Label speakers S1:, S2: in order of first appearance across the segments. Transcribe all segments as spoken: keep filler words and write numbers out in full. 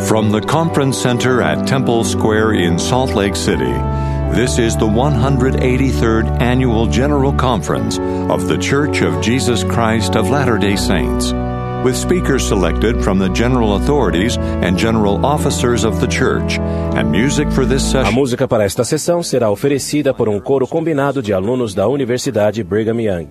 S1: From the Conference Center at Temple Square in Salt Lake City, this is the one hundred eighty-third Annual General Conference of The Church of Jesus Christ of Latter-day Saints, with speakers selected from the general authorities and general officers of the church, and music for this session.
S2: A música para esta sessão será oferecida por um coro combinado de alunos da Universidade Brigham Young.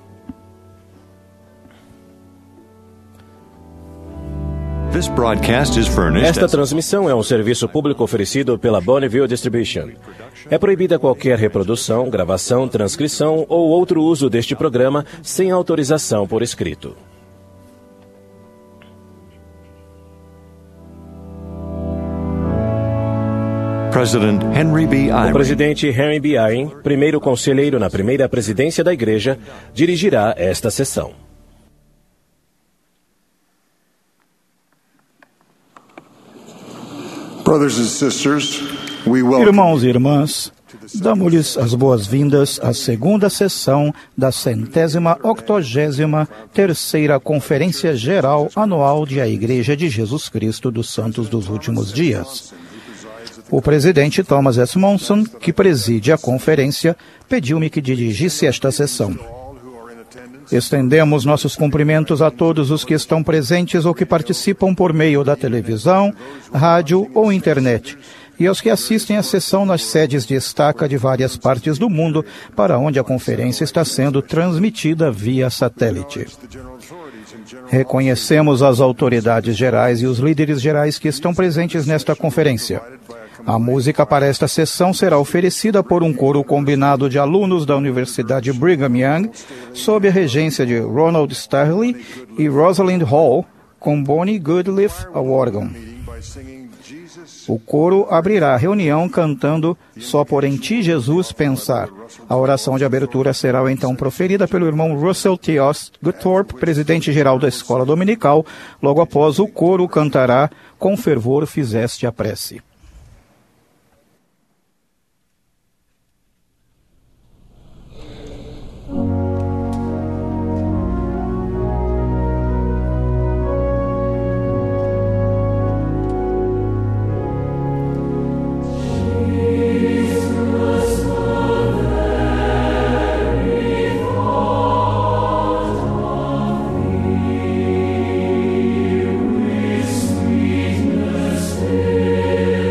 S1: This broadcast is furnished
S2: Esta transmissão é um serviço público oferecido pela Bonneville Distribution. É proibida qualquer reprodução, gravação, transcrição ou outro uso deste programa sem autorização por escrito.
S1: President Henry B. Eyring.
S2: O presidente Henry B. Eyring, primeiro conselheiro na primeira presidência da Igreja, dirigirá esta sessão.
S3: Brothers and sisters, we welcome
S4: Irmãos e irmãs, damos-lhes as boas-vindas à segunda sessão da centésima octogésima terceira Conferência Geral Anual de A Igreja de Jesus Cristo dos Santos dos Últimos Dias. O presidente Thomas S. Monson, que preside a conferência, pediu-me que dirigisse esta sessão. Estendemos nossos cumprimentos a todos os que estão presentes ou que participam por meio da televisão, rádio ou internet, e aos que assistem à sessão nas sedes de estaca de várias partes do mundo, para onde a conferência está sendo transmitida via satélite. Reconhecemos as autoridades gerais e os líderes gerais que estão presentes nesta conferência. A música para esta sessão será oferecida por um coro combinado de alunos da Universidade Brigham Young, sob a regência de Ronald Starley e Rosalind Hall, com Bonnie Goodliff ao órgão. O coro abrirá a reunião cantando Só por em Ti, Jesus, Pensar. A oração de abertura será então proferida pelo irmão Russell T. Goodthorpe, presidente-geral da Escola Dominical. Logo após, o coro cantará Com Fervor Fizeste a Prece.
S5: Sweetness,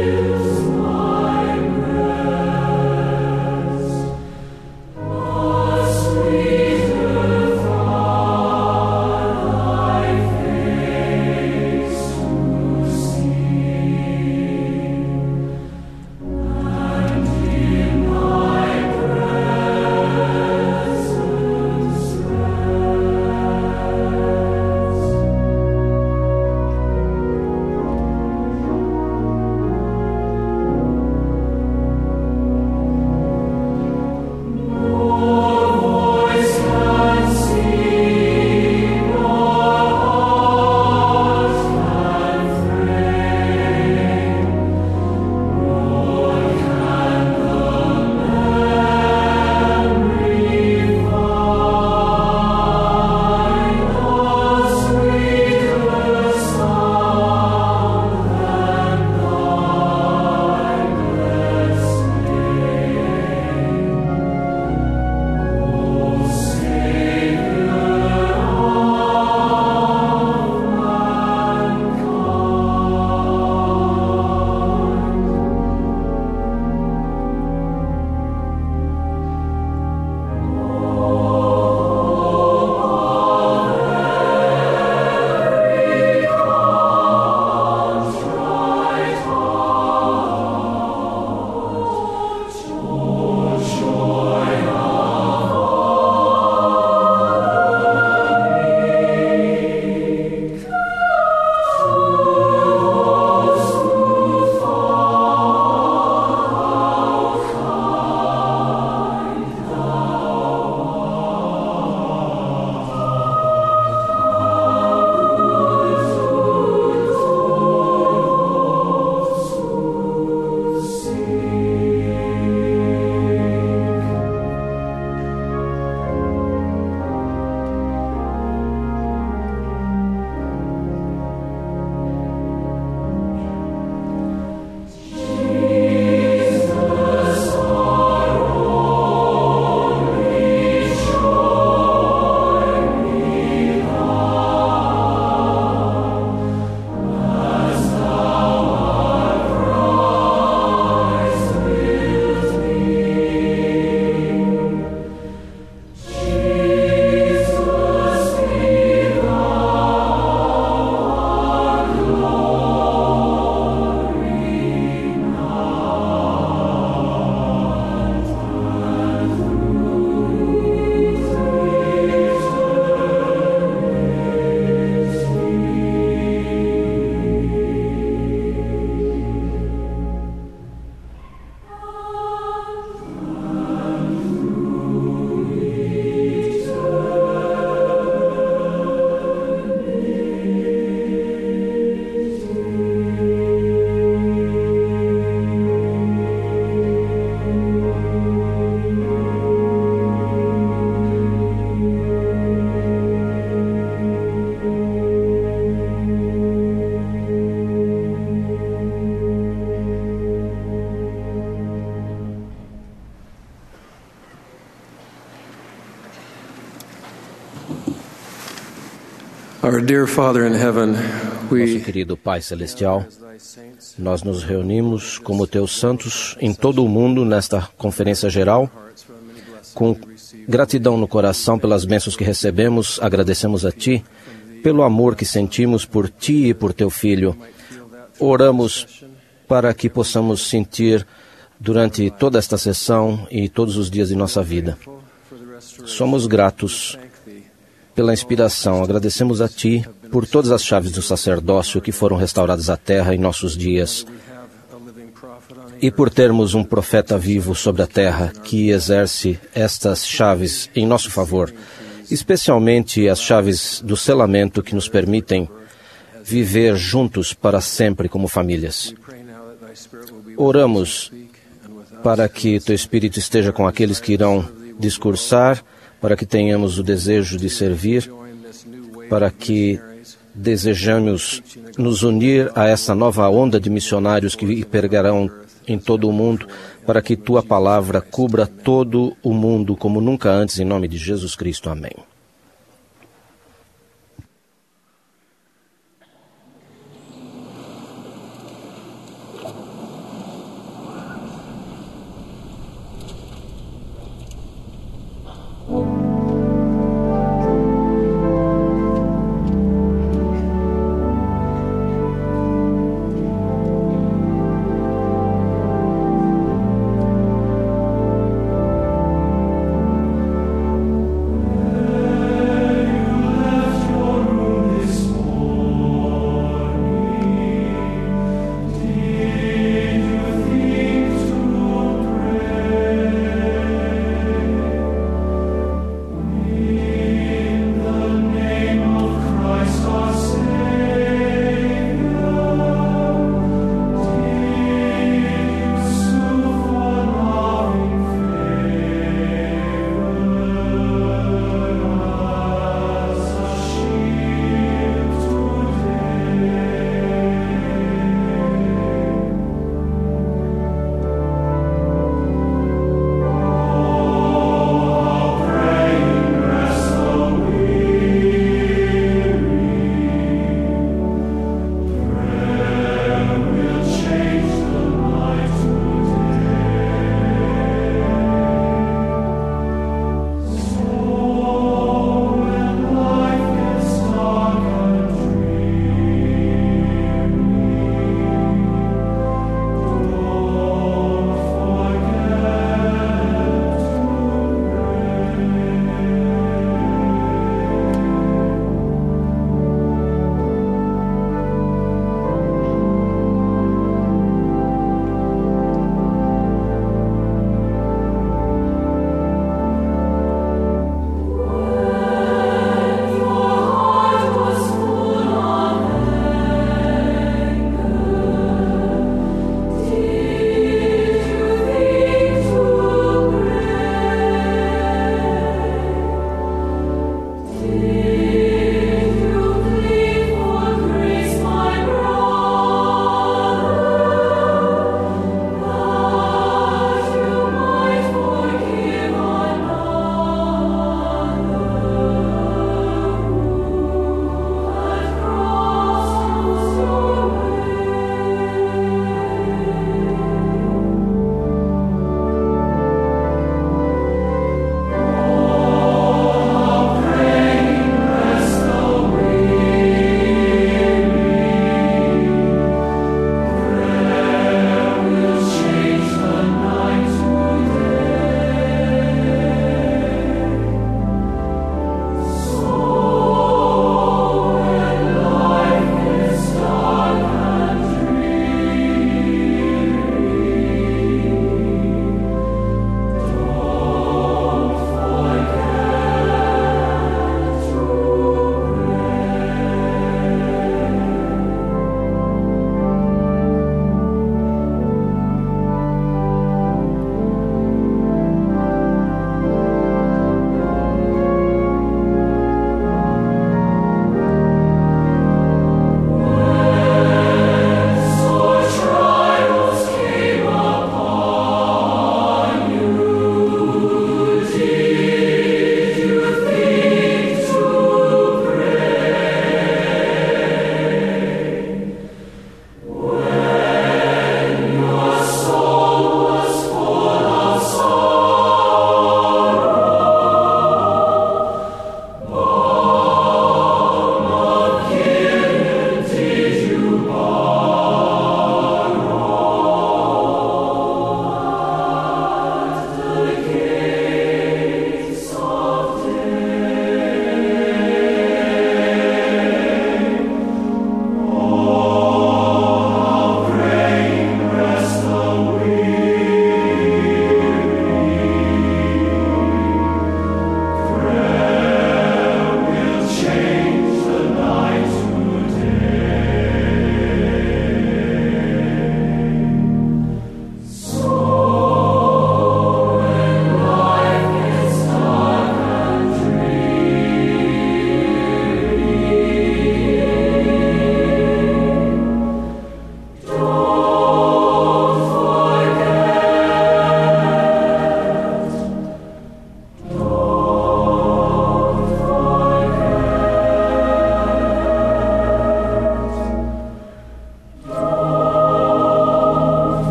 S5: Our dear Father in heaven, we
S2: Nosso querido Pai Celestial, nós nos reunimos como teus santos em todo o mundo nesta conferência geral, com gratidão no coração pelas bênçãos que recebemos, agradecemos a Ti pelo amor que sentimos por Ti e por Teu Filho. Oramos para que possamos sentir durante toda esta sessão e todos os dias de nossa vida. Somos gratos pela inspiração, agradecemos a Ti por todas as chaves do sacerdócio que foram restauradas à terra em nossos dias e por termos um profeta vivo sobre a terra que exerce estas chaves em nosso favor, especialmente as chaves do selamento que nos permitem viver juntos para sempre como famílias. Oramos para que Teu Espírito esteja com aqueles que irão discursar, para que tenhamos o desejo de servir, para que desejamos nos unir a essa nova onda de missionários que pregarão em todo o mundo, para que Tua palavra cubra todo o mundo como nunca antes, em nome de Jesus Cristo. Amém.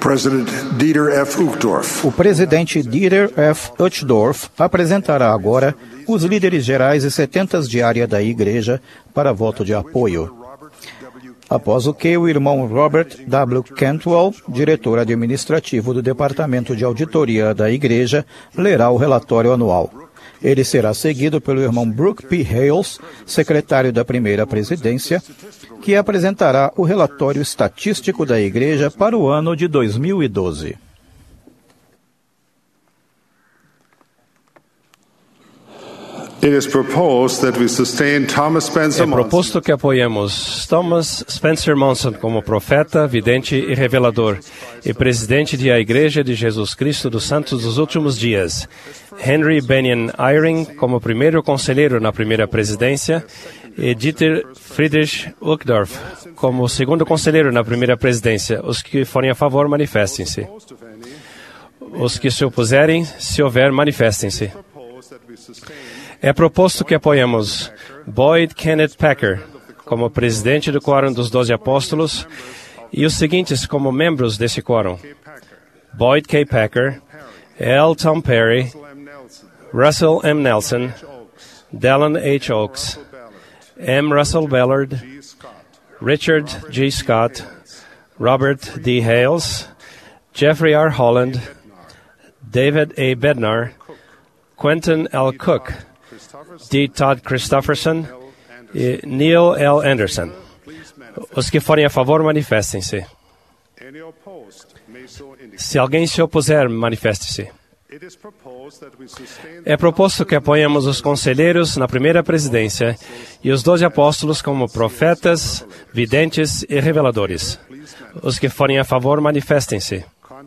S3: President Dieter F. Uchtdorf.
S4: O presidente Dieter F. Uchtdorf apresentará agora os líderes gerais e setentas de área da Igreja para voto de apoio. Após o que, o irmão Robert W. Cantwell, diretor administrativo do Departamento de Auditoria da Igreja, lerá o relatório anual. Ele será seguido pelo irmão Brooke P. Hales, secretário da primeira presidência, que apresentará o relatório estatístico da Igreja para o ano de dois mil e doze.
S3: It is proposed that we sustain Thomas Spencer
S6: É proposto que apoiemos Thomas Spencer Monson como profeta, vidente e revelador, e presidente da Igreja de Jesus Cristo dos Santos dos Últimos Dias. Henry Benyon Eyring como primeiro conselheiro na primeira presidência, e Dieter Friedrich Uchtdorf como segundo conselheiro na primeira presidência. Os que forem a favor, manifestem-se. Os que se opuserem, se houver, manifestem-se. É proposto que apoiemos Boyd Kenneth Packer como presidente do Quórum dos Doze Apóstolos e os seguintes como membros desse quórum: Boyd K. Packer, L. Tom Perry, Russell M. Nelson, Dallin H. Oaks, M. Russell Ballard, Richard G. Scott, Robert D. Hales, Jeffrey R. Holland, David A. Bednar, Quentin L. Cook, D. Todd Christofferson e Neil L. Anderson. Os que forem a favor, manifestem-se. Se alguém se opuser, manifeste-se. É proposto que apoiemos os conselheiros na primeira presidência e os doze apóstolos como profetas, videntes e reveladores. Os que forem a favor, manifestem-se.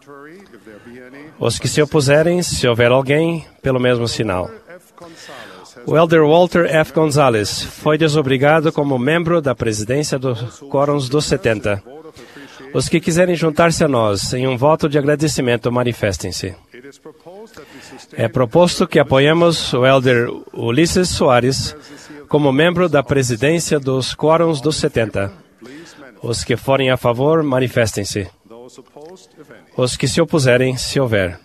S6: Os que se opuserem, se houver alguém, pelo mesmo sinal. O elder Walter F. Gonzalez foi desobrigado como membro da presidência dos Quórums dos setenta. Os que quiserem juntar-se a nós em um voto de agradecimento, manifestem-se. É proposto que apoiemos o elder Ulisses Soares como membro da presidência dos Quórums dos setenta. Os que forem a favor, manifestem-se. Os que se opuserem, se houver.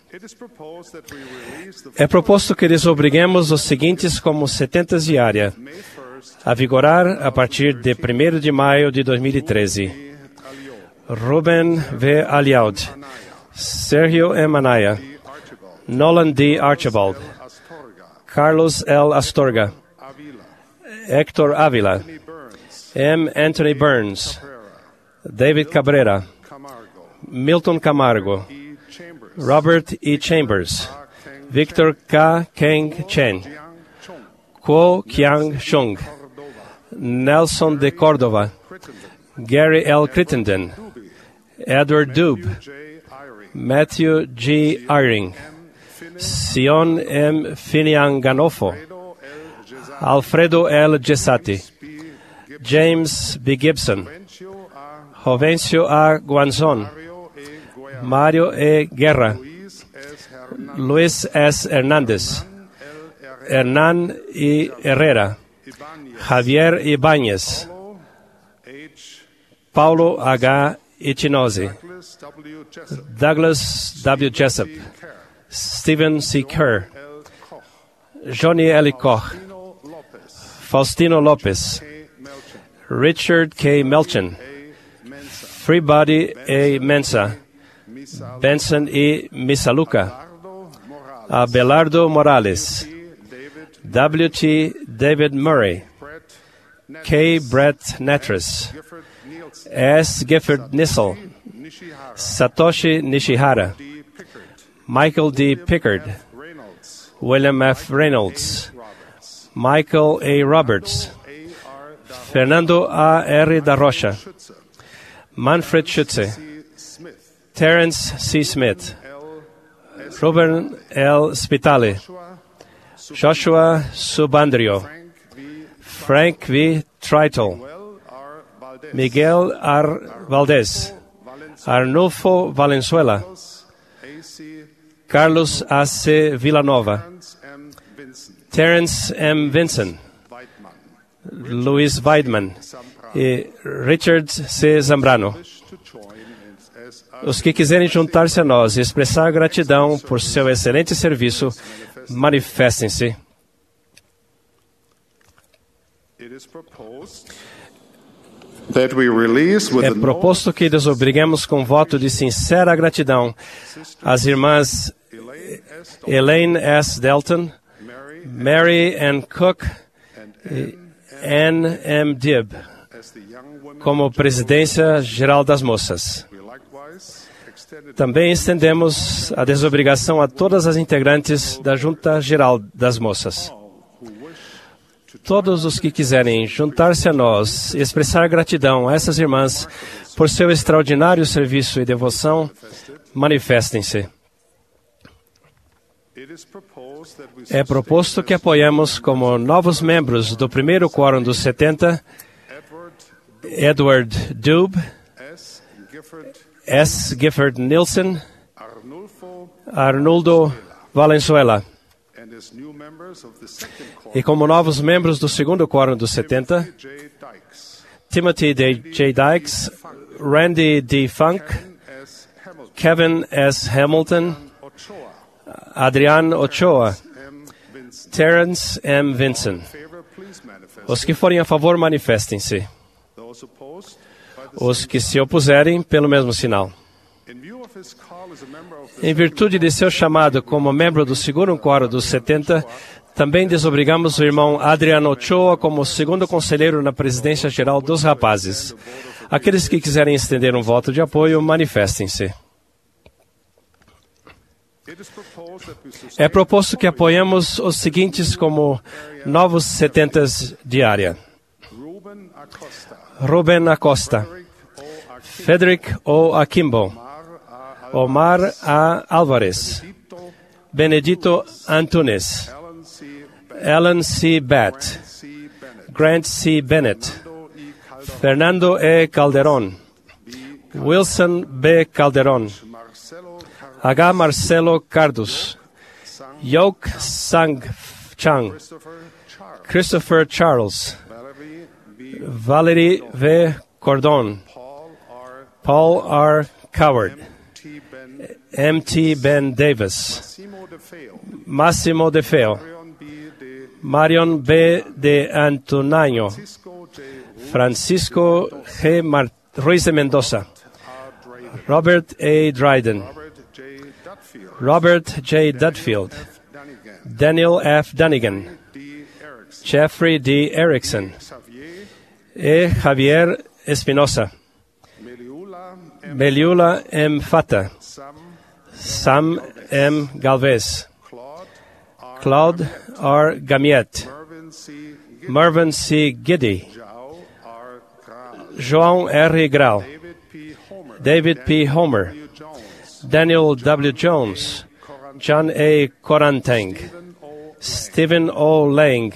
S6: É proposto que desobriguemos os seguintes como setentas de área, a vigorar a partir de primeiro de maio de dois mil e treze. Ruben V. Aliaud, Sergio M. Anaya, Nolan D. Archibald, Carlos L. Astorga, Héctor Ávila, M. Anthony Burns, David Cabrera, Milton Camargo, Robert E. Chambers, Victor K. Keng Chen, Kuo Kiang Chung, Nelson de Cordova, Gary L. Crittenden, Edward Dube, Matthew G. Eyring, Sion M. Finian Ganofo, Alfredo L. Gessati, James B. Gibson, Jovencio A. Guanzon, Mario E. Guerra, Luis S. Hernández, Hernán I. Herrera, Javier Ibáñez, Paulo H. Ichinozi, Douglas W. Jessup, Stephen C. Kerr, Johnny L. Koch, Faustino Lopes, Richard K. Melchin, Freebody A. Mensa, Benson E. Misaluca, Abelardo Morales, W T. David Murray, K. Brett Natras, S. Gifford Nissel, Satoshi Nishihara, Michael D. Pickard, William F. Reynolds, Michael A. Roberts, Fernando A. R. da Rocha, Manfred Schütze, Terence C. Smith, Ruben L. Spitali, Joshua Subandrio, Frank V. Tritel, Miguel R. Valdez, Arnulfo Valenzuela, Carlos A C. Villanova, Terence M. Vinson, Luis Weidman e Richard C. Zambrano. Os que quiserem juntar-se a nós e expressar gratidão por seu excelente serviço, manifestem-se. É proposto que desobriguemos com voto de sincera gratidão as irmãs Elaine S. Delton, Mary Ann Cook e Ann M. Dibb, como presidência geral das moças. Também estendemos a desobrigação a todas as integrantes da Junta Geral das Moças. Todos os que quiserem juntar-se a nós e expressar gratidão a essas irmãs por seu extraordinário serviço e devoção, manifestem-se. É proposto que apoiemos como novos membros do primeiro quórum dos setenta, Edward Dube, S. Gifford Nielsen, Arnoldo Valenzuela. E como novos membros do segundo quórum dos setenta, Timothy J. Dykes, Randy D. Funk, Kevin S. Hamilton, Adrian Ochoa, Terence M. Vinson. Os que forem a favor, manifestem-se. Os que se opuserem, pelo mesmo sinal. Em virtude de seu chamado como membro do segundo quórum dos setenta, também desobrigamos o irmão Adriano Ochoa como segundo conselheiro na presidência geral dos rapazes. Aqueles que quiserem estender um voto de apoio, manifestem-se. É proposto que apoiemos os seguintes como novos setentas de área: Ruben Acosta, Frederick O. Akimbo, Omar A. Álvarez, Benedito Antunes, Alan C. Batt, Grant C. Bennett, Fernando E. Calderón, Wilson B. Calderón, H. Marcelo Cardus, Yok Sang Chang, Christopher Charles, Valerie V. Cordon, Paul R. Coward, M T Ben Davis, Massimo De Feo, Marion B. de Antonaño, Francisco G. Mar- Ruiz de Mendoza, Robert A. Dryden, Robert J. Dudfield, Daniel F. Dunnigan, Jeffrey D. Erickson, E. Javier Espinosa, Meliula M. Fata, Sam M. Galvez, Claude R. Gamiet, Mervyn C. Giddy, João R. Grau, David P. Homer, Daniel W. Jones, John A. Koranteng, Stephen O. Lang,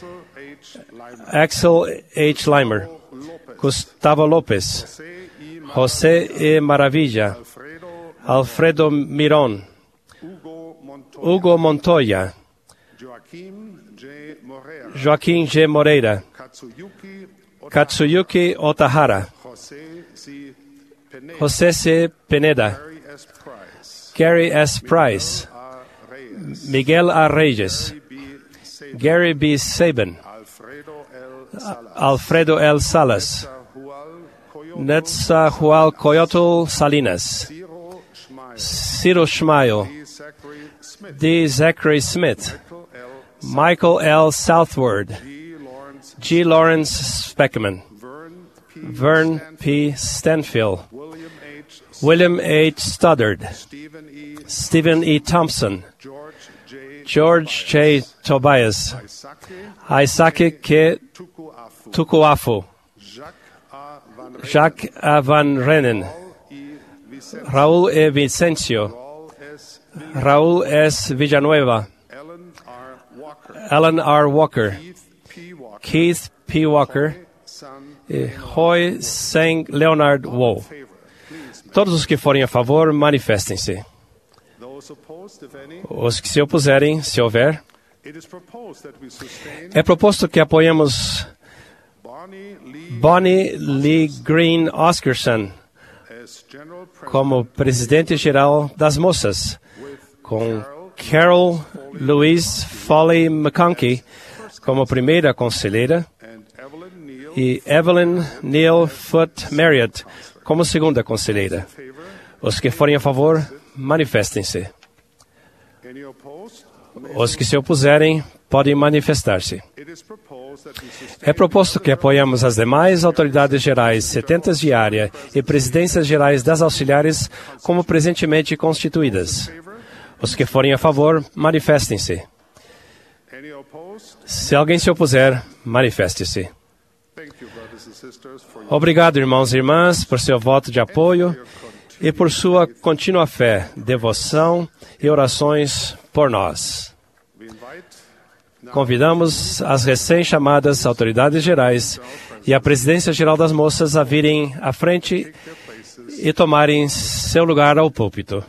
S6: Axel H. Limer, Gustavo Lopez, José E. Maravilla, Alfredo Mirón, Hugo Montoya, Joaquim G. Moreira, Katsuyuki Otahara, José C. Pineda, Gary S. Price, Miguel A. Reyes, Gary B. Sabin, Alfredo L. Salas, Netzahual Coyotl Salinas, Ciro Schmeil, D. Zachary Smith, Michael L. Southward, G. Lawrence Speckman, Vern P. Stanfield, William H. Stoddard, Stephen E. Thompson, George J. Tobias, Isaac K. Tukuafu, Jacques A. Van Renen, Raúl E. Vicencio, Raúl S. Villanueva, Alan R. Walker, Keith P. Walker e Roy Sang Leonard Woe. Todos os que forem a favor, manifestem-se. Os que se opuserem, se houver. É proposto que apoiemos Bonnie Lee Green Oscarson como presidente-geral das moças, com Carol Louise Foley McConkey como primeira conselheira e Evelyn Neal Foote Marriott como segunda conselheira. Os que forem a favor, manifestem-se. Os que se opuserem, podem manifestar-se. É proposto que apoiemos as demais autoridades gerais, setentas de área e presidências gerais das auxiliares como presentemente constituídas. Os que forem a favor, manifestem-se. Se alguém se opuser, manifeste-se. Obrigado, irmãos e irmãs, por seu voto de apoio e por sua contínua fé, devoção e orações por nós. Convidamos as recém-chamadas autoridades gerais e a presidência geral das moças a virem à frente e tomarem seu lugar ao púlpito.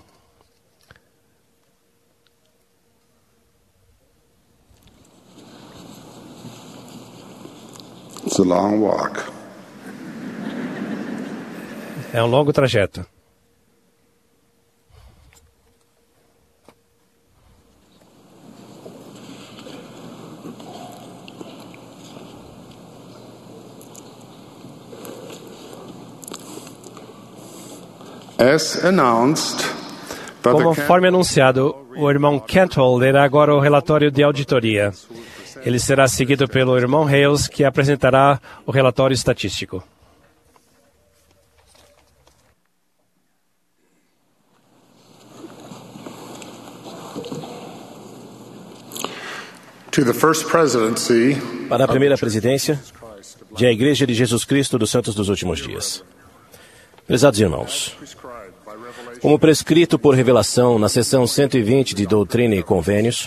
S3: It's a long walk.
S6: É um longo trajeto.
S3: As announced, Brother
S6: Conforme anunciado, o irmão Cantwell lerá agora o relatório de auditoria. Ele será seguido pelo irmão Hales, que apresentará o relatório estatístico.
S3: To the first presidency
S2: Para a primeira presidência de a Igreja de Jesus Cristo dos Santos dos Últimos Dias. Prezados irmãos, como prescrito por revelação na seção cento e vinte de Doutrina e Convênios,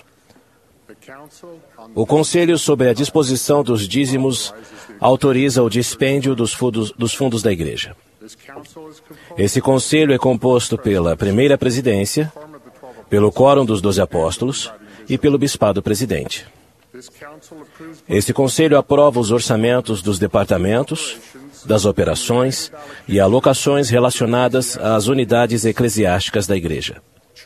S2: o Conselho sobre a disposição dos dízimos autoriza o dispêndio dos fundos, dos fundos da Igreja. Esse Conselho é composto pela primeira presidência, pelo Quórum dos Doze Apóstolos e pelo Bispado Presidente. Esse Conselho aprova os orçamentos dos departamentos, das operações e alocações relacionadas às unidades eclesiásticas da Igreja.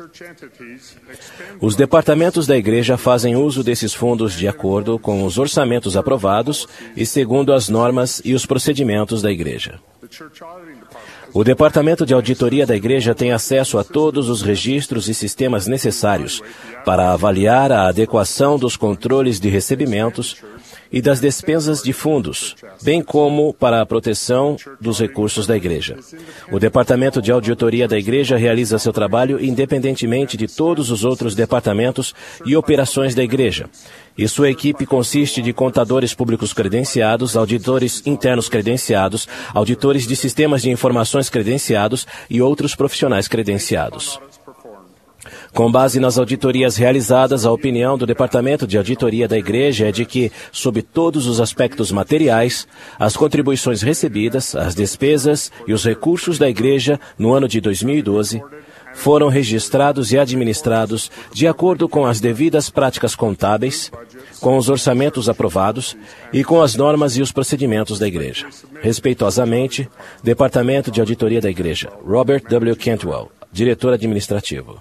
S2: Os departamentos da Igreja fazem uso desses fundos de acordo com os orçamentos aprovados e segundo as normas e os procedimentos da Igreja. O Departamento de Auditoria da Igreja tem acesso a todos os registros e sistemas necessários para avaliar a adequação dos controles de recebimentos e das despesas de fundos, bem como para a proteção dos recursos da Igreja. O Departamento de Auditoria da Igreja realiza seu trabalho independentemente de todos os outros departamentos e operações da Igreja. E sua equipe consiste de contadores públicos credenciados, auditores internos credenciados, auditores de sistemas de informações credenciados e outros profissionais credenciados. Com base nas auditorias realizadas, a opinião do Departamento de Auditoria da Igreja é de que, sob todos os aspectos materiais, as contribuições recebidas, as despesas e os recursos da Igreja no ano de dois mil e doze foram registrados e administrados de acordo com as devidas práticas contábeis, com os orçamentos aprovados e com as normas e os procedimentos da Igreja. Respeitosamente, Departamento de Auditoria da Igreja, Robert W. Cantwell, diretor administrativo.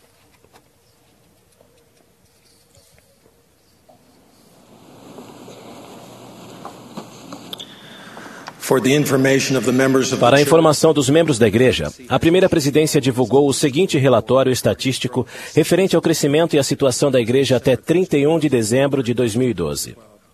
S2: Para a informação dos membros da Igreja, a primeira presidência divulgou o seguinte relatório estatístico referente ao crescimento e à situação da Igreja até trinta e um de dezembro de dois mil e doze.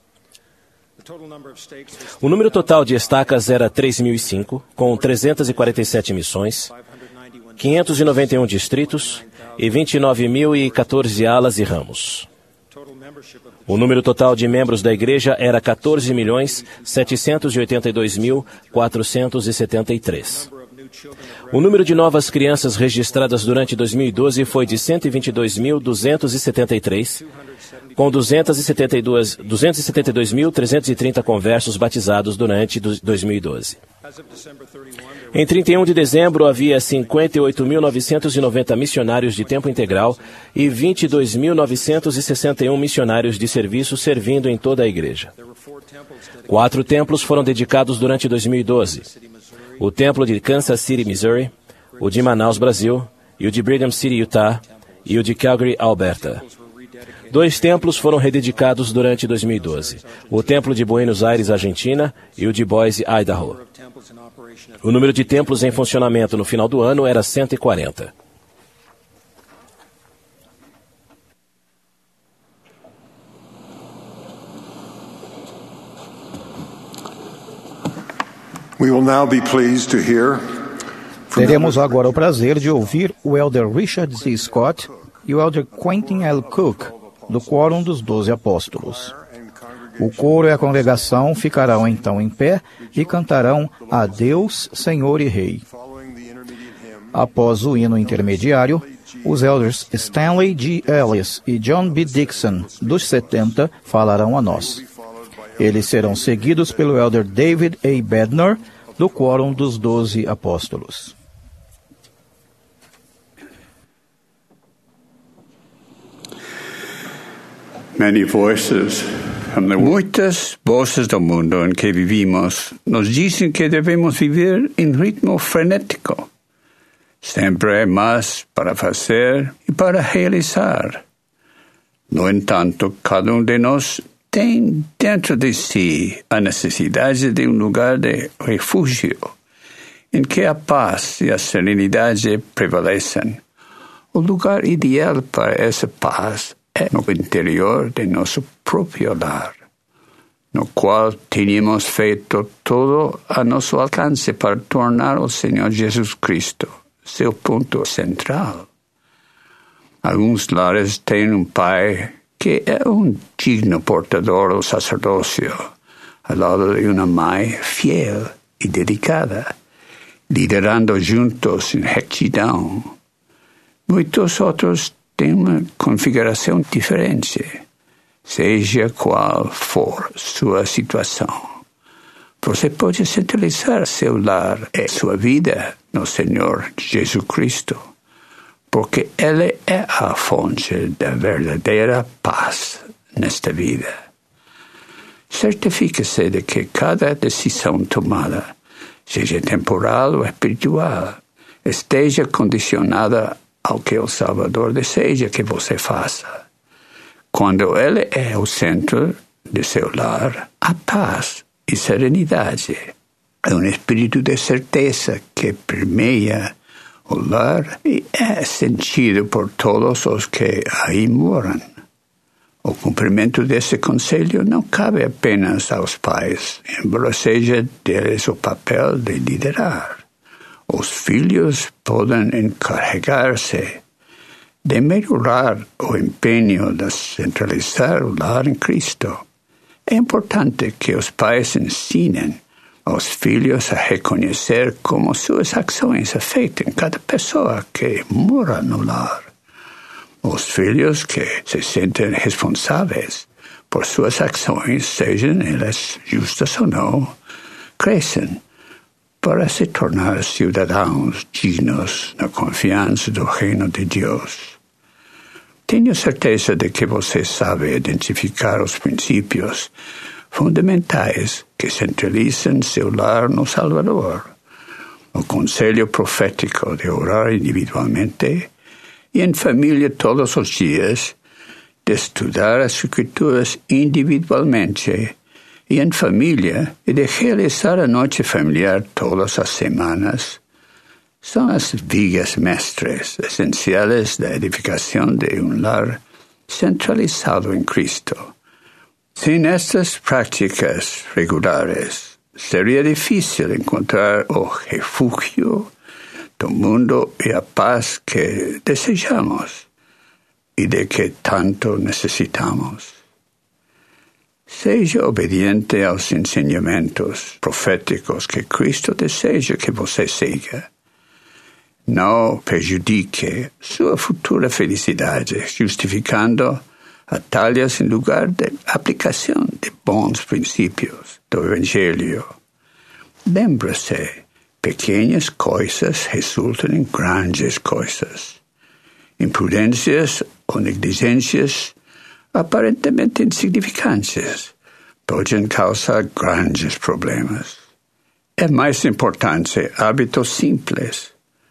S2: O número total de estacas era três mil e cinco, com trezentas e quarenta e sete missões, quinhentos e noventa e um distritos e vinte e nove mil e quatorze alas e ramos. O número total de membros da Igreja era quatorze milhões setecentos e oitenta e dois mil quatrocentos e setenta e três. O número de novas crianças registradas durante dois mil e doze foi de cento e vinte e dois mil duzentos e setenta e três, com duzentos e setenta e dois mil trezentos e trinta conversos batizados durante dois mil e doze. Em trinta e um de dezembro, havia cinquenta e oito mil novecentos e noventa missionários de tempo integral e vinte e dois mil novecentos e sessenta e um missionários de serviço servindo em toda a Igreja. Quatro templos foram dedicados durante dois mil e doze. o templo de Kansas City, Missouri, o de Manaus, Brasil, e o de Brigham City, Utah, e o de Calgary, Alberta. Dois templos foram rededicados durante dois mil e doze, o Templo de Buenos Aires, Argentina, e o de Boise, Idaho. O número de templos em funcionamento no final do ano era cento e quarenta.
S3: We will now be pleased to hear
S4: Teremos agora o prazer de ouvir o Elder Richard Z. Scott e o Elder Quentin L. Cook, do Quórum dos Doze Apóstolos. O coro e a congregação ficarão então em pé e cantarão a Deus, Senhor e Rei. Após o hino intermediário, os elders Stanley G. Ellis e John B. Dixon, dos setenta, falarão a nós. Eles serão seguidos pelo elder David A. Bednar, do Quórum dos Doze Apóstolos.
S7: Many voices from the... Muitas vozes do mundo em que vivimos nos dizem que devemos viver em ritmo frenético. Sempre há mais para fazer e para realizar. No entanto, cada um de nós tem dentro de si a necessidade de um lugar de refúgio, em que a paz e a serenidade prevalecem. O lugar ideal para essa paz é no interior de nosso próprio lar, no qual tínhamos feito todo a nosso alcance para tornar o Senhor Jesus Cristo seu ponto central. Alguns lares têm um pai que é um digno portador do sacerdócio, ao lado de uma mãe fiel e dedicada, liderando juntos em retidão. Muitos outros têm uma configuração diferente, seja qual for sua situação. Você pode centralizar seu lar e sua vida no Senhor Jesus Cristo, porque Ele é a fonte da verdadeira paz nesta vida. Certifique-se de que cada decisão tomada, seja temporal ou espiritual, esteja condicionada ao que o Salvador deseja que você faça. Quando Ele é o centro de seu lar, há paz e serenidade. É um espírito de certeza que permeia o lar e é sentido por todos os que aí moram. O cumprimento desse conselho não cabe apenas aos pais, embora seja deles o papel de liderar. Os filhos podem encarregar-se de melhorar o empenho de centralizar o lar em Cristo. É importante que os pais ensinem aos filhos a reconhecer como suas ações afetam cada pessoa que mora no lar. Os filhos que se sentem responsáveis por suas ações, sejam elas justas ou não, crescem para se tornar cidadãos dignos na confiança do reino de Deus. Tenho certeza de que você sabe identificar os princípios fundamentais que centralizam seu lar no Salvador. O conselho profético de orar individualmente e em família todos os dias, de estudar as Escrituras individualmente e em família e de realizar a noite familiar todas as semanas, são as vigas mestres essenciais da edificação de um lar centralizado em Cristo. Sem estas práticas regulares, seria difícil encontrar o refúgio do mundo e a paz que desejamos e de que tanto necessitamos. Seja obediente aos ensinamentos proféticos que Cristo deseja que você siga. Não prejudique sua futura felicidade, justificando atalhos em lugar de aplicação de bons princípios do Evangelho. Lembre-se, pequenas coisas resultam em grandes coisas. Imprudências ou negligências aparentemente insignificantes podem causar grandes problemas. É mais importante hábitos simples,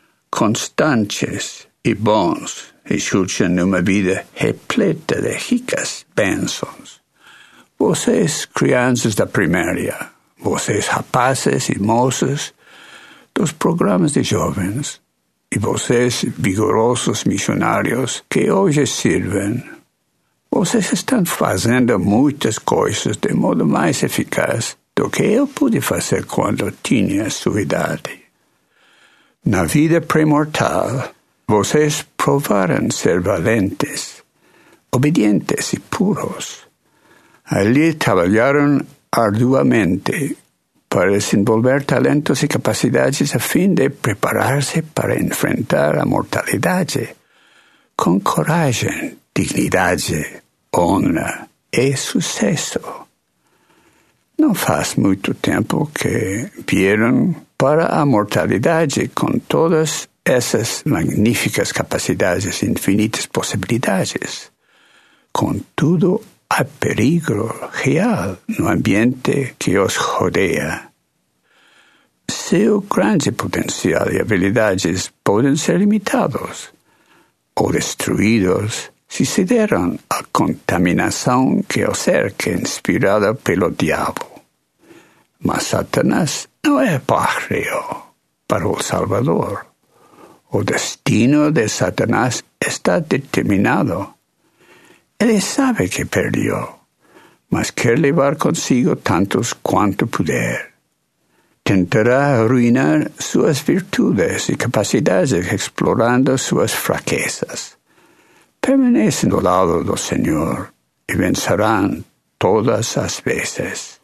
S7: constantes e bons resultam numa vida repleta de ricas bênçãos. Vocês, crianças da primária, vocês, rapazes e moças dos programas de jovens, e vocês, vigorosos missionários que hoje servem, vocês estão fazendo muitas coisas de modo mais eficaz do que eu pude fazer quando tinha sua idade. Na vida pré-mortal, vocês provaram ser valentes, obedientes e puros. Ali trabalharam arduamente para desenvolver talentos e capacidades a fim de preparar-se para enfrentar a mortalidade com coragem, dignidade, honra e sucesso. Não faz muito tempo que vieram para a mortalidade com todas essas magníficas capacidades e infinitas possibilidades. Contudo, há perigo real no ambiente que os rodeia. Seu grande potencial e habilidades podem ser limitados ou destruídos se cederam à contaminação que os cerca inspirada pelo diabo. Mas Satanás não é páreo para o Salvador. O destino de Satanás está determinado. Ele sabe que perdeu, mas quer levar consigo tantos quanto puder. Tentará arruinar suas virtudes e capacidades explorando suas fraquezas. Permanecem do lado do Senhor e vencerão todas as vezes.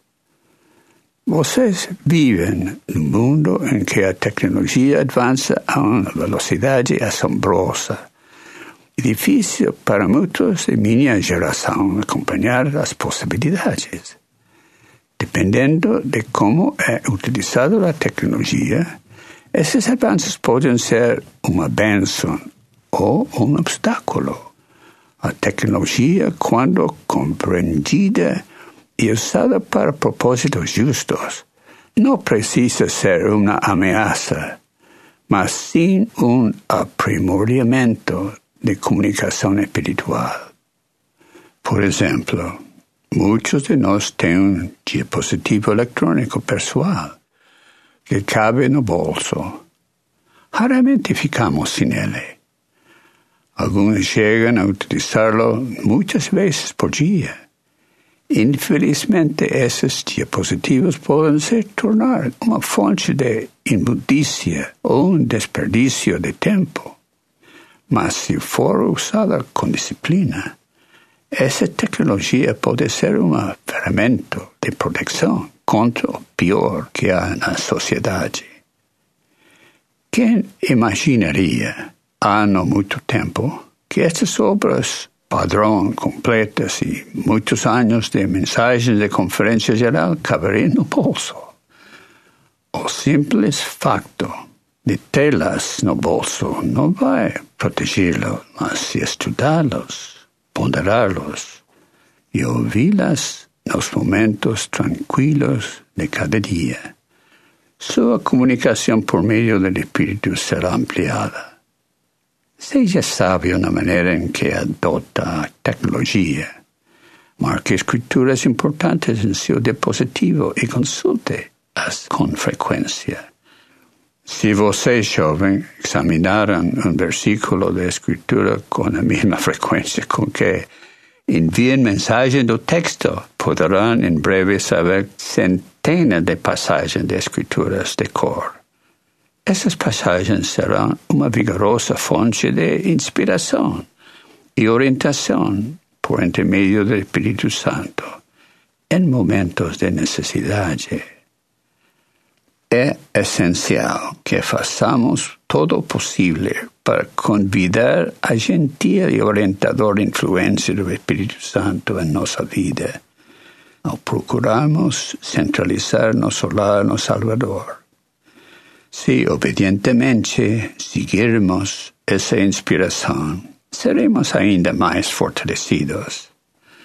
S7: Vocês vivem num mundo em que a tecnologia avança a uma velocidade assombrosa. É difícil para muitos de minha geração acompanhar as possibilidades. Dependendo de como é utilizada a tecnologia, esses avanços podem ser uma bênção ou um obstáculo. A tecnologia, quando compreendida e usada para propósitos justos, não precisa ser uma ameaça, mas sim um aprimoramento de comunicação espiritual. Por exemplo, muitos de nós têm um dispositivo eletrônico pessoal que cabe no bolso. Raramente ficamos sem ele. Alguns chegam a utilizá-lo muitas vezes por dia. Infelizmente, esses dispositivos podem se tornar uma fonte de imundícia ou um desperdício de tempo. Mas se for usada com disciplina, essa tecnologia pode ser uma ferramenta de proteção contra o pior que há na sociedade. Quem imaginaria, há não muito tempo, que estas obras, padrão completas e muitos anos de mensagens de conferência geral caberiam no bolso? O simples facto de tê-las no bolso não vai protegê-los, mas se estudá-los, ponderá-los e ouvi-las nos momentos tranquilos de cada dia, sua comunicação por meio do Espírito será ampliada. Seja sábio na maneira em que adota a tecnologia. Marque escrituras importantes em seu dispositivo e consulte-as com frequência. Se você, jovem, examinaram um versículo da Escritura com a mesma frequência com que enviam mensagem do texto, poderão em breve saber centenas de passagens de Escrituras de cor. Essas passagens serão uma vigorosa fonte de inspiração e orientação por intermédio do Espírito Santo em momentos de necessidade. É essencial que façamos todo o possível para convidar a gentil e orientadora influência do Espírito Santo em nossa vida, ao procurarmos centralizar nosso lar no Salvador. Se obedientemente seguirmos essa inspiração, seremos ainda mais fortalecidos.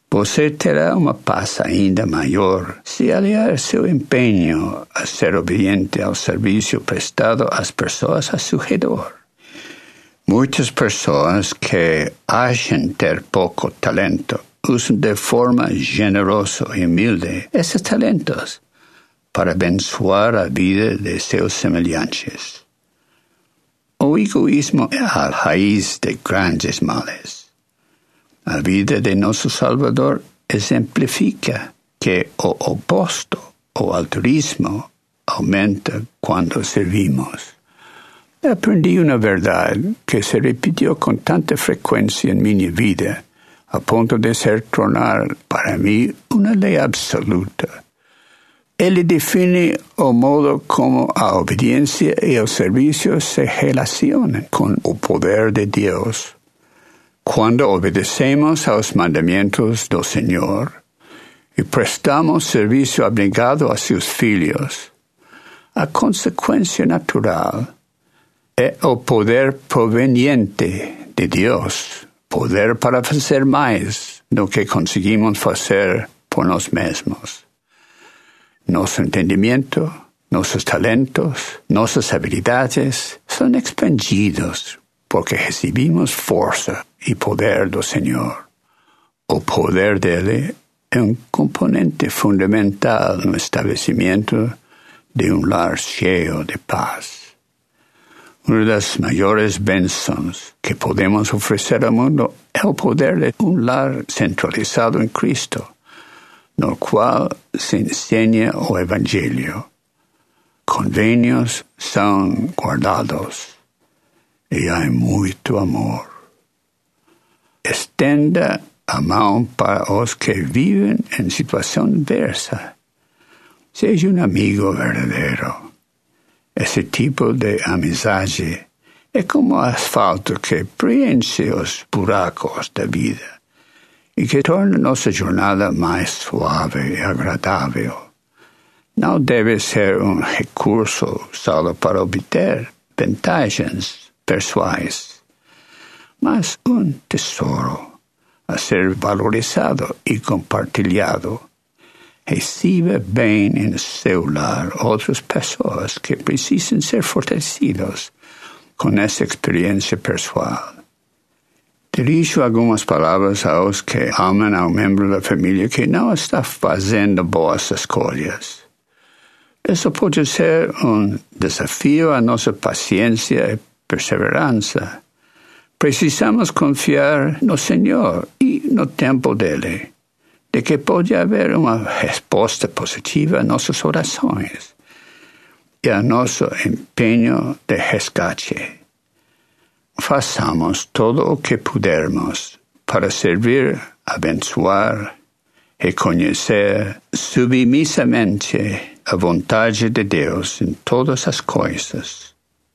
S7: Você terá uma paz ainda maior se aliar seu empenho a ser obediente ao serviço prestado às pessoas a seu redor. Muitas pessoas que acham ter pouco talento usam de forma generosa e humilde esses talentos para abençoar a vida de seus semelhantes. O egoísmo é a raiz de grandes males. A vida de nosso Salvador exemplifica que o oposto, o altruísmo, aumenta quando servimos. Aprendi uma verdade que se repetiu com tanta frequência em minha vida, a ponto de ser tornar para mim uma lei absoluta. Ele define o modo como a obediência e o serviço se relacionam com o poder de Deus. Quando obedecemos aos mandamentos do Senhor e prestamos serviço abnegado a seus filhos, a consequência natural é o poder proveniente de Deus, poder para fazer mais do que conseguimos fazer por nós mesmos. Nosso entendimento, nossos talentos, nossas habilidades são expandidos porque recebimos força e poder do Senhor. O poder dele é um componente fundamental no estabelecimento de um lar cheio de paz. Uma das maiores bênçãos que podemos oferecer ao mundo é o poder de um lar centralizado em Cristo, no qual se ensina o Evangelho. Convênios são guardados e há muito amor. Estenda a mão para os que vivem em situação inversa. Seja um amigo verdadeiro. Esse tipo de amizade é como asfalto que preenche os buracos da vida e que torna nossa jornada mais suave e agradável. Não deve ser um recurso usado para obter vantagens pessoais, mas um tesouro a ser valorizado e compartilhado. Receba bem em seu lar outras pessoas que precisam ser fortalecidas com essa experiência pessoal. Dirijo algumas palavras aos que amam ao membro da família que não está fazendo boas escolhas. Isso pode ser um desafio à nossa paciência e perseverança. Precisamos confiar no Senhor e no tempo dele, de que pode haver uma resposta positiva a nossas orações e a nosso empenho de resgate. Façamos todo o que pudermos para servir, abençoar, reconhecer submissamente a vontade de Deus em todas as coisas.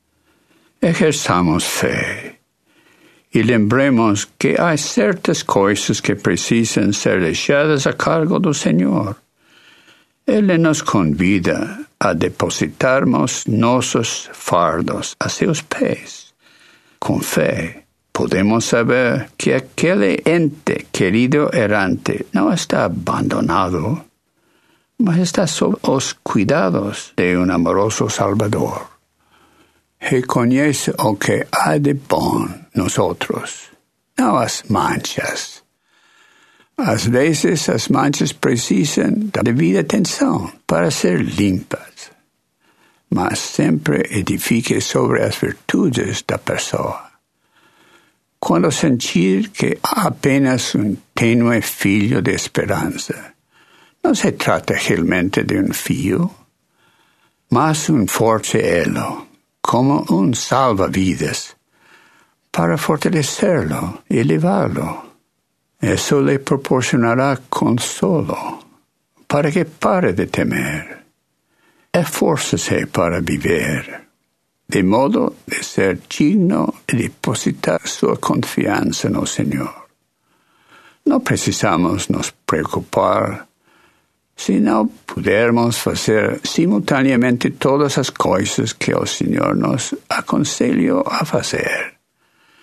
S7: Exerçamos fé e lembremos que há certas coisas que precisam ser deixadas a cargo do Senhor. Ele nos convida a depositarmos nossos fardos a seus pés. Com fé, podemos saber que aquele ente querido errante não está abandonado, mas está sob os cuidados de um amoroso Salvador. Reconhece o que há de bom nos outros, não as manchas. Às vezes as manchas precisam da devida atenção para ser limpas, mas sempre edifique sobre as virtudes da pessoa. Quando sentir que há apenas um tênue fio de esperança, não se trata realmente de um fio, mas um forte elo, como um salva-vidas, para fortalecê-lo e elevá-lo. Isso lhe proporcionará consolo, para que pare de temer. Esforce-se para viver, de modo de ser digno e depositar sua confiança no Senhor. Não precisamos nos preocupar se não pudermos fazer simultaneamente todas as coisas que o Senhor nos aconselhou a fazer.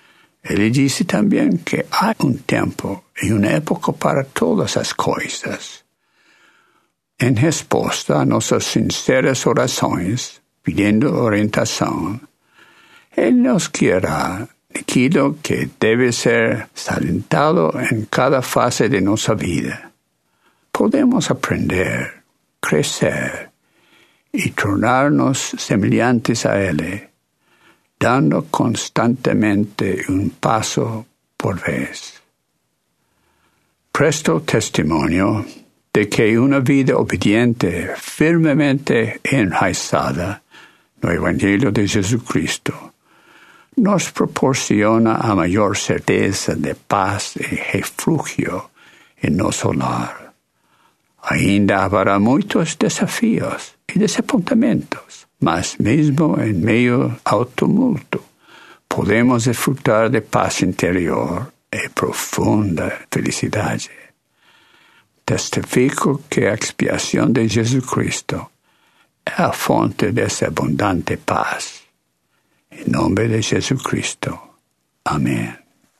S7: Ele disse também que há um tempo e uma época para todas as coisas. Em resposta a nossas sinceras orações, pedindo orientação, Ele nos guiará naquilo que deve ser salientado em cada fase de nossa vida. Podemos aprender, crescer e tornar-nos semelhantes a Ele, dando constantemente um passo por vez. Presto testemunho de que uma vida obediente, firmemente enraizada no Evangelho de Jesus Cristo, nos proporciona a maior certeza de paz e refúgio em nosso lar. Ainda haverá muitos desafios e desapontamentos, mas mesmo em meio ao tumulto, podemos desfrutar de paz interior e profunda felicidade. Testifico que a expiação de Jesus Cristo é a fonte dessa abundante paz. Em nome de Jesus Cristo. Amém.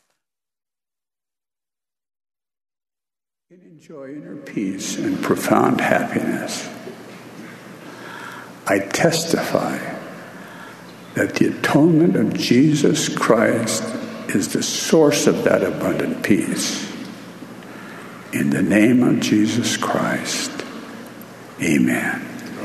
S7: Enjoy inner peace and profound happiness. I testify that the atonement of Jesus Christ is the source of that abundant peace. In the name of Jesus Christ, amen.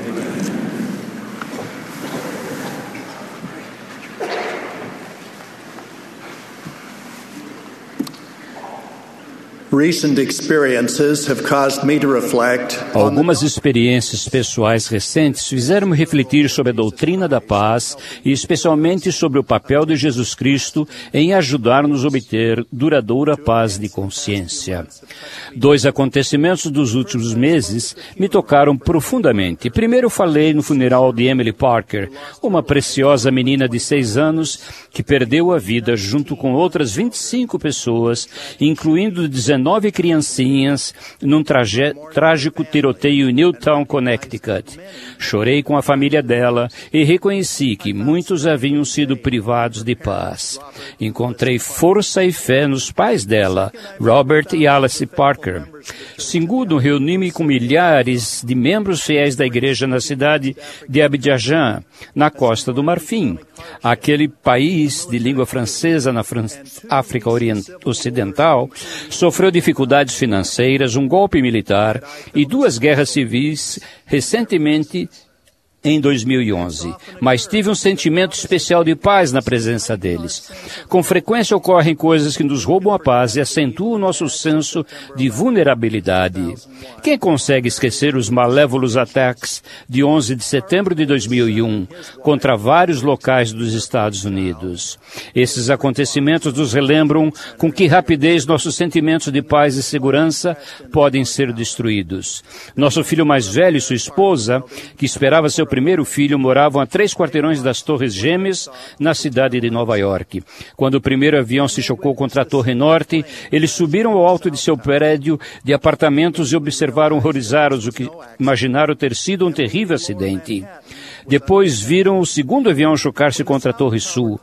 S8: Recent experiences have caused me to reflect.
S9: Algumas experiências pessoais recentes fizeram-me refletir sobre a doutrina da paz e especialmente sobre o papel de Jesus Cristo em ajudar-nos a obter duradoura paz de consciência. Dois acontecimentos dos últimos meses me tocaram profundamente. Primeiro falei no funeral de Emily Parker, uma preciosa menina de seis anos que perdeu a vida junto com outras vinte e cinco pessoas, incluindo dezenove criancinhas, num traje- trágico tiroteio em Newtown, Connecticut. Chorei com a família dela e reconheci que muitos haviam sido privados de paz. Encontrei força e fé nos pais dela, Robert e Alice Parker. Segundo, reuni-me com milhares de membros fiéis da igreja na cidade de Abidjan, na Costa do Marfim, aquele país de língua francesa na Fran- África Orient- Ocidental, sofreu dificuldades financeiras, um golpe militar e duas guerras civis recentemente em dois mil e onze, mas tive um sentimento especial de paz na presença deles. Com frequência ocorrem coisas que nos roubam a paz e acentuam o nosso senso de vulnerabilidade. Quem consegue esquecer os malévolos ataques de onze de setembro de dois mil e um contra vários locais dos Estados Unidos? Esses acontecimentos nos relembram com que rapidez nossos sentimentos de paz e segurança podem ser destruídos. Nosso filho mais velho e sua esposa, que esperava seu primeiro filho, moravam a três quarteirões das Torres Gêmeas, na cidade de Nova York. Quando o primeiro avião se chocou contra a Torre Norte, eles subiram ao alto de seu prédio de apartamentos e observaram horrorizados o que imaginaram ter sido um terrível acidente. Depois viram o segundo avião chocar-se contra a Torre Sul.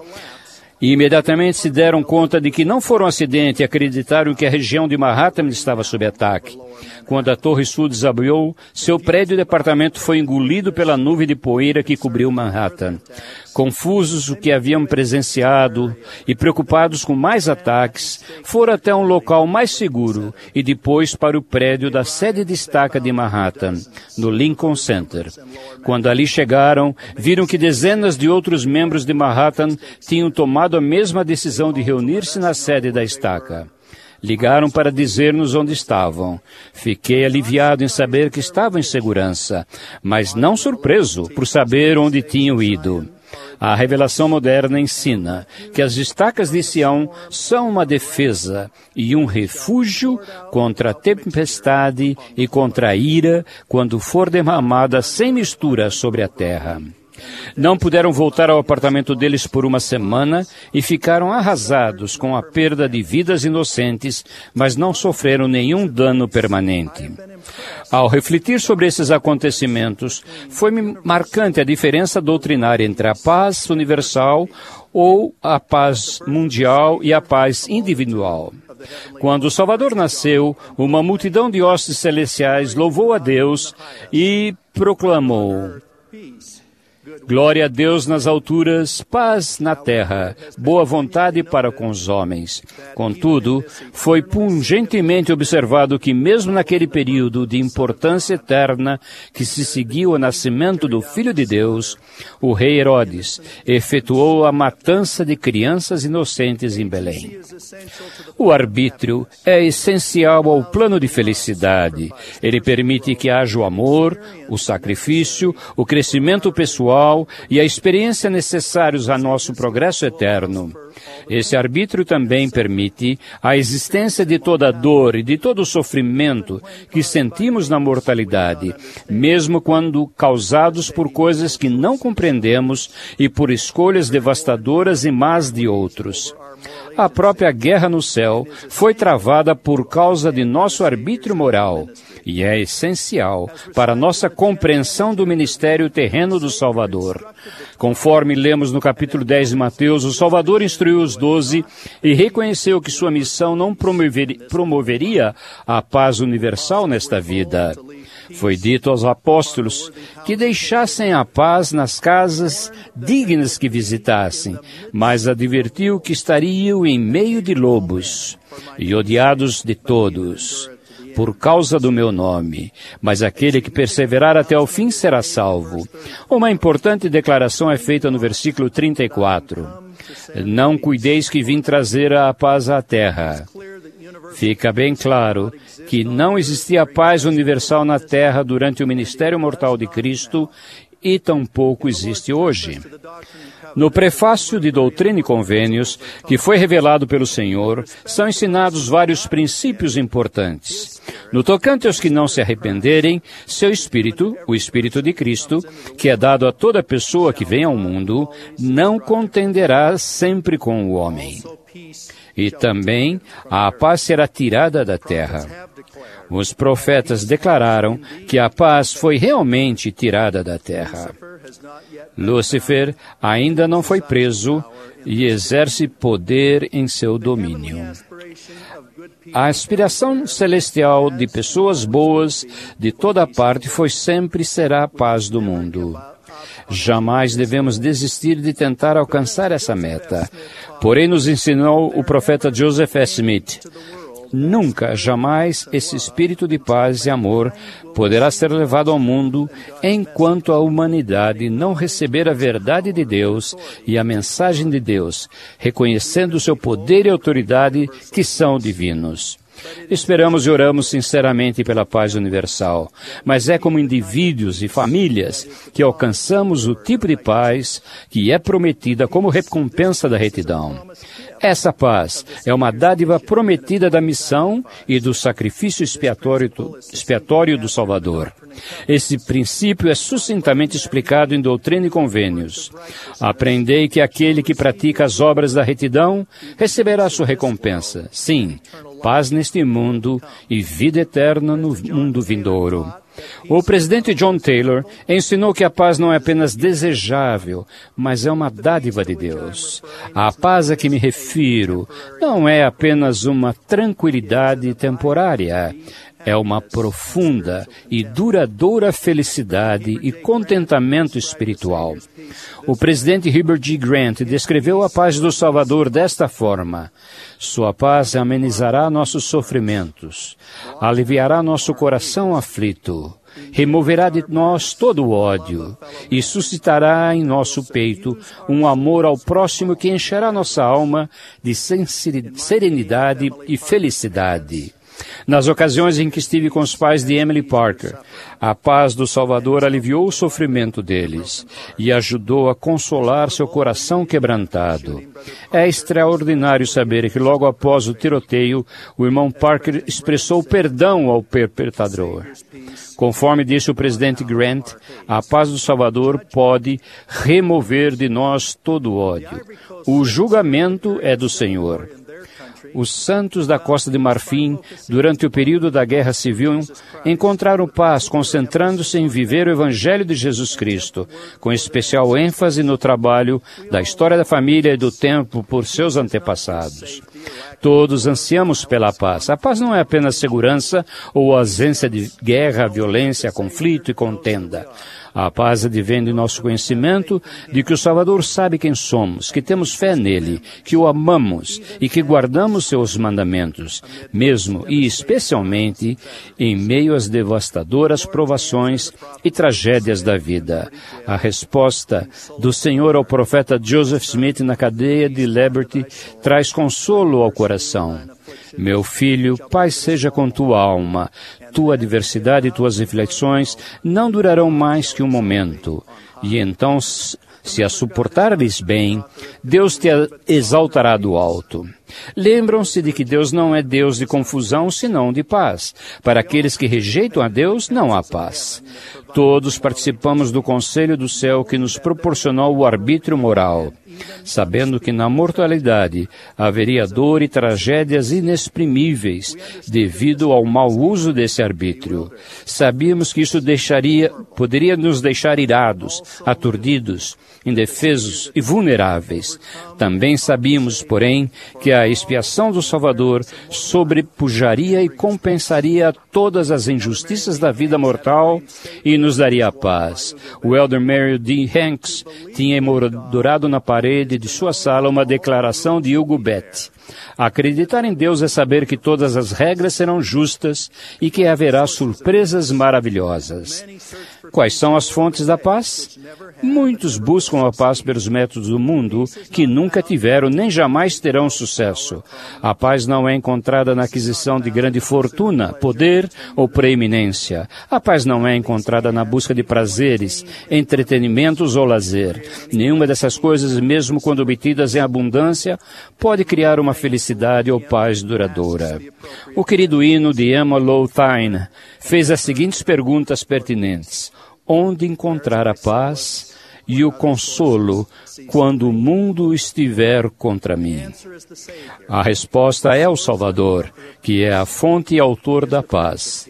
S9: E imediatamente se deram conta de que não foi um acidente e acreditaram que a região de Manhattan estava sob ataque. Quando a Torre Sul desabou, seu prédio de apartamento foi engolido pela nuvem de poeira que cobriu Manhattan. Confusos o que haviam presenciado e preocupados com mais ataques, foram até um local mais seguro e depois para o prédio da sede de estaca de Manhattan, no Lincoln Center. Quando ali chegaram, viram que dezenas de outros membros de Manhattan tinham tomado a mesma decisão de reunir-se na sede da estaca. Ligaram para dizer-nos onde estavam. Fiquei aliviado em saber que estavam em segurança, mas não surpreso por saber onde tinham ido. A revelação moderna ensina que as estacas de Sião são uma defesa e um refúgio contra a tempestade e contra a ira quando for derramada sem mistura sobre a terra. Não puderam voltar ao apartamento deles por uma semana e ficaram arrasados com a perda de vidas inocentes, mas não sofreram nenhum dano permanente. Ao refletir sobre esses acontecimentos, foi-me marcante a diferença doutrinária entre a paz universal ou a paz mundial e a paz individual. Quando o Salvador nasceu, uma multidão de hostes celestiais louvou a Deus e proclamou: glória a Deus nas alturas, paz na terra, boa vontade para com os homens. Contudo, foi pungentemente observado que mesmo naquele período de importância eterna que se seguiu ao nascimento do Filho de Deus, o rei Herodes efetuou a matança de crianças inocentes em Belém. O arbítrio é essencial ao plano de felicidade. Ele permite que haja o amor, o sacrifício, o crescimento pessoal e a experiência necessários a nosso progresso eterno. Esse arbítrio também permite a existência de toda a dor e de todo o sofrimento que sentimos na mortalidade, mesmo quando causados por coisas que não compreendemos e por escolhas devastadoras e más de outros. A própria guerra no céu foi travada por causa de nosso arbítrio moral e é essencial para nossa compreensão do ministério terreno do Salvador. Conforme lemos no capítulo dez de Mateus, o Salvador instruiu os doze e reconheceu que sua missão não promoveria a paz universal nesta vida. Foi dito aos apóstolos que deixassem a paz nas casas dignas que visitassem, mas advertiu que estariam em meio de lobos e odiados de todos, por causa do meu nome, mas aquele que perseverar até o fim será salvo. Uma importante declaração é feita no versículo trinta e quatro. Não cuideis que vim trazer a paz à terra. Fica bem claro que não existia paz universal na terra durante o ministério mortal de Cristo e tampouco existe hoje. No prefácio de Doutrina e Convênios, que foi revelado pelo Senhor, são ensinados vários princípios importantes. No tocante aos que não se arrependerem, seu Espírito, o Espírito de Cristo, que é dado a toda pessoa que vem ao mundo, não contenderá sempre com o homem. E também a paz será tirada da terra. Os profetas declararam que a paz foi realmente tirada da terra. Lúcifer ainda não foi preso e exerce poder em seu domínio. A aspiração celestial de pessoas boas de toda parte foi sempre e será a paz do mundo. Jamais devemos desistir de tentar alcançar essa meta. Porém, nos ensinou o profeta Joseph S. Smith, nunca, jamais, esse espírito de paz e amor poderá ser levado ao mundo enquanto a humanidade não receber a verdade de Deus e a mensagem de Deus, reconhecendo seu poder e autoridade que são divinos. Esperamos e oramos sinceramente pela paz universal, mas é como indivíduos e famílias que alcançamos o tipo de paz que é prometida como recompensa da retidão. Essa paz é uma dádiva prometida da missão e do sacrifício expiatório, expiatório do Salvador. Esse princípio é sucintamente explicado em Doutrina e Convênios. Aprendei que aquele que pratica as obras da retidão receberá sua recompensa. Sim, paz neste mundo e vida eterna no mundo vindouro. O presidente John Taylor ensinou que a paz não é apenas desejável, mas é uma dádiva de Deus. A paz a que me refiro não é apenas uma tranquilidade temporária. É uma profunda e duradoura felicidade e contentamento espiritual. O presidente Heber G. Grant descreveu a paz do Salvador desta forma: sua paz amenizará nossos sofrimentos, aliviará nosso coração aflito, removerá de nós todo o ódio e suscitará em nosso peito um amor ao próximo que encherá nossa alma de serenidade e felicidade. Nas ocasiões em que estive com os pais de Emily Parker, a paz do Salvador aliviou o sofrimento deles e ajudou a consolar seu coração quebrantado. É extraordinário saber que logo após o tiroteio, o irmão Parker expressou perdão ao perpetrador. Conforme disse o presidente Grant, a paz do Salvador pode remover de nós todo o ódio. O julgamento é do Senhor. Os santos da Costa de Marfim, durante o período da Guerra Civil, encontraram paz concentrando-se em viver o Evangelho de Jesus Cristo, com especial ênfase no trabalho da história da família e do tempo por seus antepassados. Todos ansiamos pela paz. A paz não é apenas segurança ou ausência de guerra, violência, conflito e contenda. A paz advém do nosso conhecimento de que o Salvador sabe quem somos, que temos fé nele, que o amamos e que guardamos seus mandamentos, mesmo e especialmente em meio às devastadoras provações e tragédias da vida. A resposta do Senhor ao profeta Joseph Smith na cadeia de Liberty traz consolo ao coração. Meu filho, paz seja com tua alma. Tua adversidade e tuas reflexões não durarão mais que um momento. E então, se a suportares bem, Deus te exaltará do alto. Lembram-se de que Deus não é Deus de confusão, senão de paz. Para aqueles que rejeitam a Deus, não há paz. Todos participamos do conselho do céu que nos proporcionou o arbítrio moral, sabendo que na mortalidade haveria dor e tragédias inexprimíveis devido ao mau uso desse arbítrio. Sabíamos que isso deixaria, poderia nos deixar irados, aturdidos, indefesos e vulneráveis. Também sabíamos, porém, que a expiação do Salvador sobrepujaria e compensaria todas as injustiças da vida mortal e nos daria a paz. O elder Mary D. Hanks tinha emoldurado na parede de sua sala uma declaração de Hugo Bett. Acreditar em Deus é saber que todas as regras serão justas e que haverá surpresas maravilhosas. Quais são as fontes da paz? Muitos buscam a paz pelos métodos do mundo que nunca tiveram nem jamais terão sucesso. A paz não é encontrada na aquisição de grande fortuna, poder ou preeminência. A paz não é encontrada na busca de prazeres, entretenimentos ou lazer. Nenhuma dessas coisas, mesmo quando obtidas em abundância, pode criar uma felicidade ou paz duradoura. O querido hino de Emma Lowtine fez as seguintes perguntas pertinentes: onde encontrar a paz e o consolo quando o mundo estiver contra mim? A resposta é o Salvador, que é a fonte e autor da paz.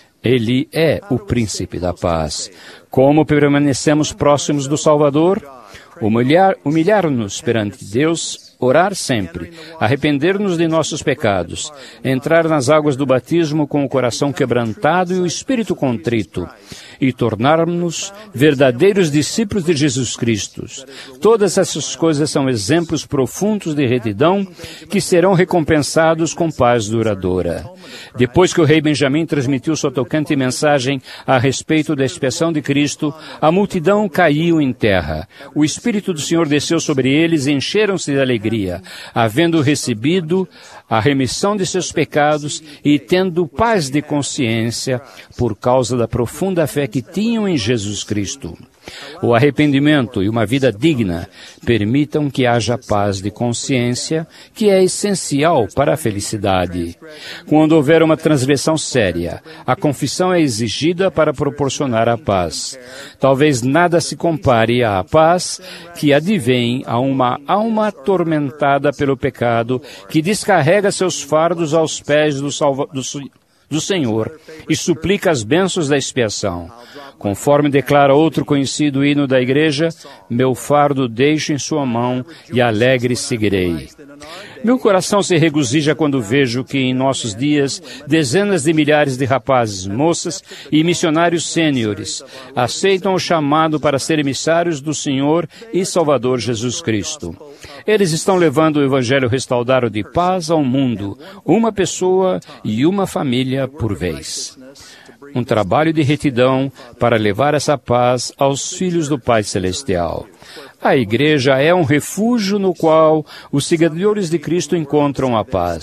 S9: Ele é o príncipe da paz. Como permanecemos próximos do Salvador? Humilhar, humilhar-nos perante Deus, orar sempre, arrepender-nos de nossos pecados, entrar nas águas do batismo com o coração quebrantado e o espírito contrito, e tornar-nos verdadeiros discípulos de Jesus Cristo. Todas essas coisas são exemplos profundos de retidão que serão recompensados com paz duradoura. Depois que o rei Benjamim transmitiu sua tocante mensagem a respeito da expiação de Cristo, a multidão caiu em terra. O Espírito do Senhor desceu sobre eles e encheram-se de alegria, havendo recebido a remissão de seus pecados e tendo paz de consciência por causa da profunda fé que tinham em Jesus Cristo. O arrependimento e uma vida digna permitam que haja paz de consciência, que é essencial para a felicidade. Quando houver uma transgressão séria, a confissão é exigida para proporcionar a paz. Talvez nada se compare à paz que advém a uma alma atormentada pelo pecado, que descarrega seus fardos aos pés do, salva, do, do Senhor e suplica as bênçãos da expiação. Conforme declara outro conhecido hino da igreja, meu fardo deixo em sua mão e alegre seguirei. Meu coração se regozija quando vejo que em nossos dias dezenas de milhares de rapazes, moças e missionários sêniores aceitam o chamado para ser emissários do Senhor e Salvador Jesus Cristo. Eles estão levando o Evangelho restaurado de paz ao mundo, uma pessoa e uma família por vez. Um trabalho de retidão para levar essa paz aos filhos do Pai Celestial. A igreja é um refúgio no qual os seguidores de Cristo encontram a paz.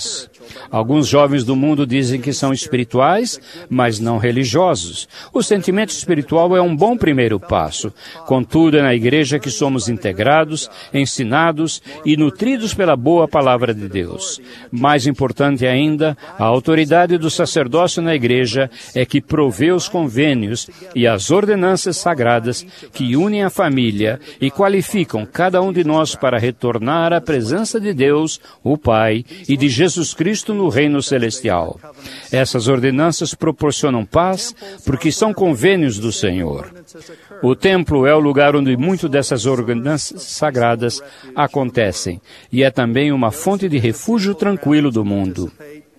S9: Alguns jovens do mundo dizem que são espirituais, mas não religiosos. O sentimento espiritual é um bom primeiro passo. Contudo, é na igreja que somos integrados, ensinados e nutridos pela boa palavra de Deus. Mais importante ainda, a autoridade do sacerdócio na igreja é que provê os convênios e as ordenanças sagradas que unem a família e qualificam cada um de nós para retornar à presença de Deus, o Pai, e de Jesus Cristo no reino celestial. Essas ordenanças proporcionam paz porque são convênios do Senhor. O templo é o lugar onde muito dessas ordenanças sagradas acontecem e é também uma fonte de refúgio tranquilo do mundo.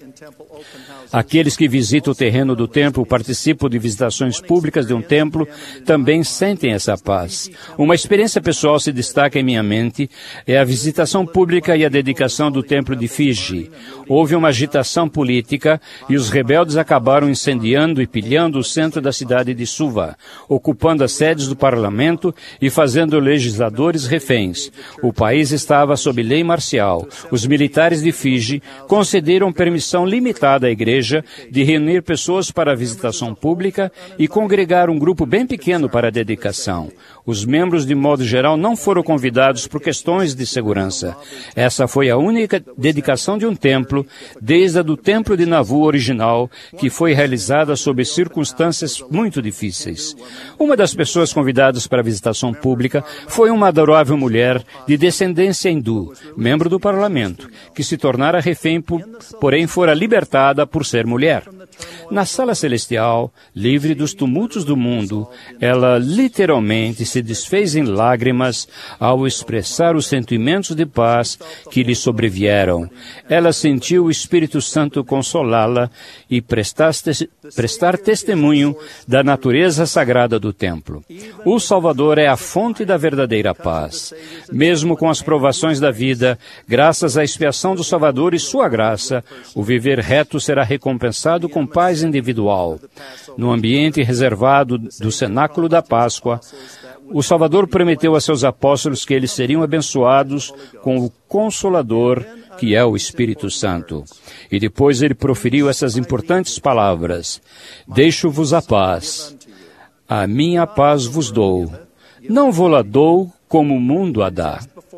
S9: Aqueles que visitam o terreno do templo, participam de visitações públicas de um templo, também sentem essa paz. Uma experiência pessoal se destaca em minha mente, é a visitação pública e a dedicação do templo de Fiji. Houve uma agitação política e os rebeldes acabaram incendiando e pilhando o centro da cidade de Suva, ocupando as sedes do parlamento e fazendo legisladores reféns. O país estava sob lei marcial. Os militares de Fiji concederam permissão limitada à igreja de reunir pessoas para a visitação pública e congregar um grupo bem pequeno para a dedicação. Os membros, de modo geral, não foram convidados por questões de segurança. Essa foi a única dedicação de um templo, desde a do templo de Nauvoo original, que foi realizada sob circunstâncias muito difíceis. Uma das pessoas convidadas para a visitação pública foi uma adorável mulher de descendência hindu, membro do parlamento, que se tornara refém, porém fora libertada por ser mulher. Na sala celestial, livre dos tumultos do mundo, ela literalmente se desfez em lágrimas ao expressar os sentimentos de paz que lhe sobrevieram. Ela sentiu o Espírito Santo consolá-la e prestar, prestar testemunho da natureza sagrada do templo. O Salvador é a fonte da verdadeira paz. Mesmo com as provações da vida, graças à expiação do Salvador e sua graça, o viver reto será recompensado com paz individual. No ambiente reservado do cenáculo da Páscoa, o Salvador prometeu a seus apóstolos que eles seriam abençoados com o Consolador, que é o Espírito Santo. E depois ele proferiu essas importantes palavras: deixo-vos a paz, a minha paz vos dou, não vou-la dou como o mundo a dá.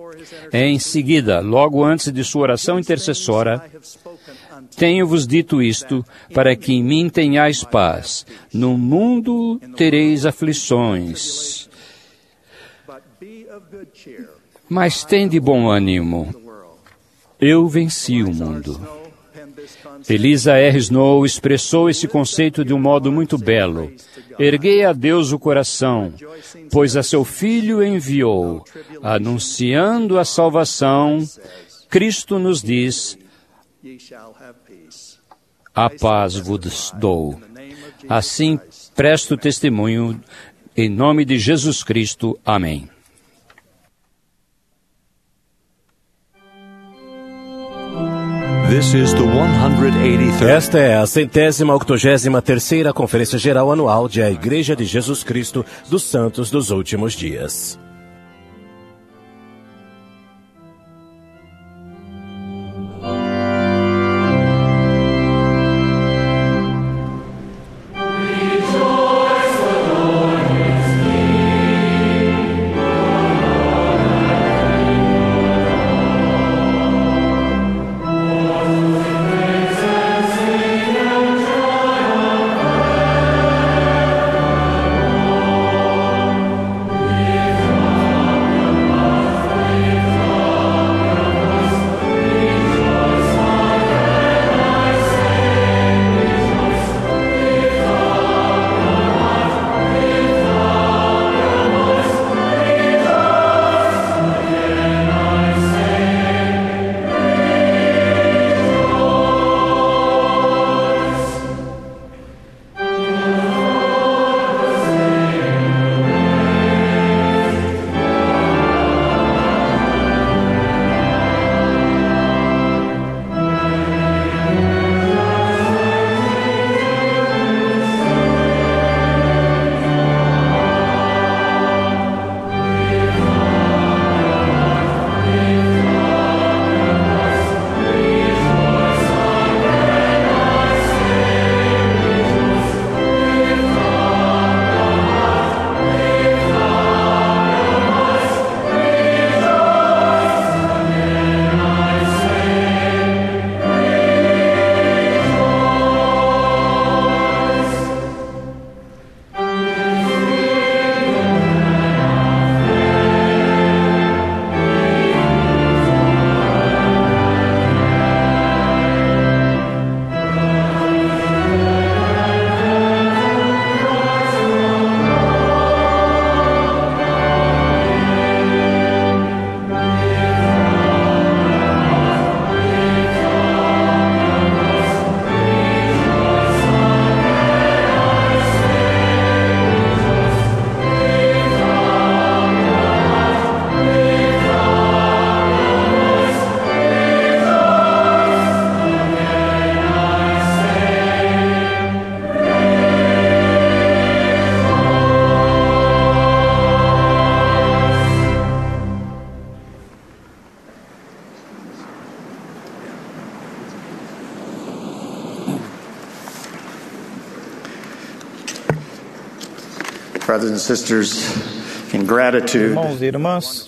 S9: Em seguida, logo antes de sua oração intercessora, tenho-vos dito isto, para que em mim tenhais paz. No mundo tereis aflições, mas tende bom ânimo. Eu venci o mundo. Eliza R. Snow expressou esse conceito de um modo muito belo. Erguei a Deus o coração, pois a seu Filho enviou, anunciando a salvação. Cristo nos diz: a paz vos dou. Assim, presto testemunho em nome de Jesus Cristo. Amém.
S10: Esta é a centésima octogésima terceira Conferência Geral Anual de A Igreja de Jesus Cristo dos Santos dos Últimos Dias.
S11: Yeah.
S8: brothers and sisters, in gratitude
S4: Irmãos e irmãs,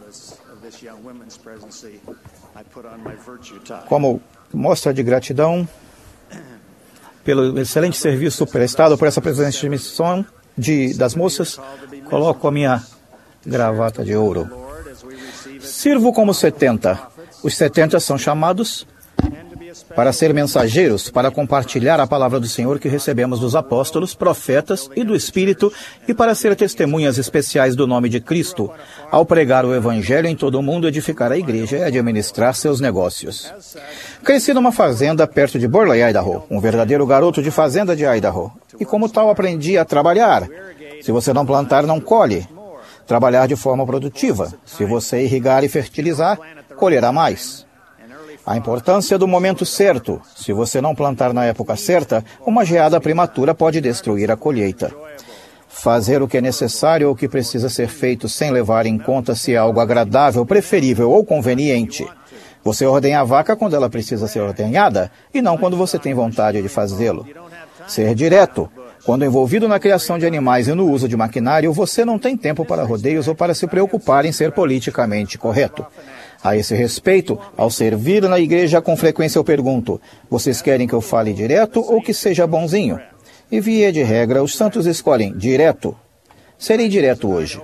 S4: como mostra de gratidão pelo excelente serviço prestado por essa presidente de missão de, das moças, coloco a minha gravata de ouro. Sirvo como setenta. Os setenta são chamados para ser mensageiros, para compartilhar a palavra do Senhor que recebemos dos apóstolos, profetas e do Espírito, e para ser testemunhas especiais do nome de Cristo, ao pregar o Evangelho em todo o mundo, edificar a igreja e administrar seus negócios. Cresci numa fazenda perto de Burley, Idaho, um verdadeiro garoto de fazenda de Idaho, e como tal aprendi a trabalhar. Se você não plantar, não colhe. Trabalhar de forma produtiva. Se você irrigar e fertilizar, colherá mais. A importância do momento certo. Se você não plantar na época certa, uma geada prematura pode destruir a colheita. Fazer o que é necessário ou o que precisa ser feito sem levar em conta se é algo agradável, preferível ou conveniente. Você ordenha a vaca quando ela precisa ser ordenhada e não quando você tem vontade de fazê-lo. Ser direto. Quando envolvido na criação de animais e no uso de maquinário, você não tem tempo para rodeios ou para se preocupar em ser politicamente correto. A esse respeito, ao servir na igreja, com frequência eu pergunto, vocês querem que eu fale direto ou que seja bonzinho? E via de regra, os santos escolhem direto. Serei direto hoje.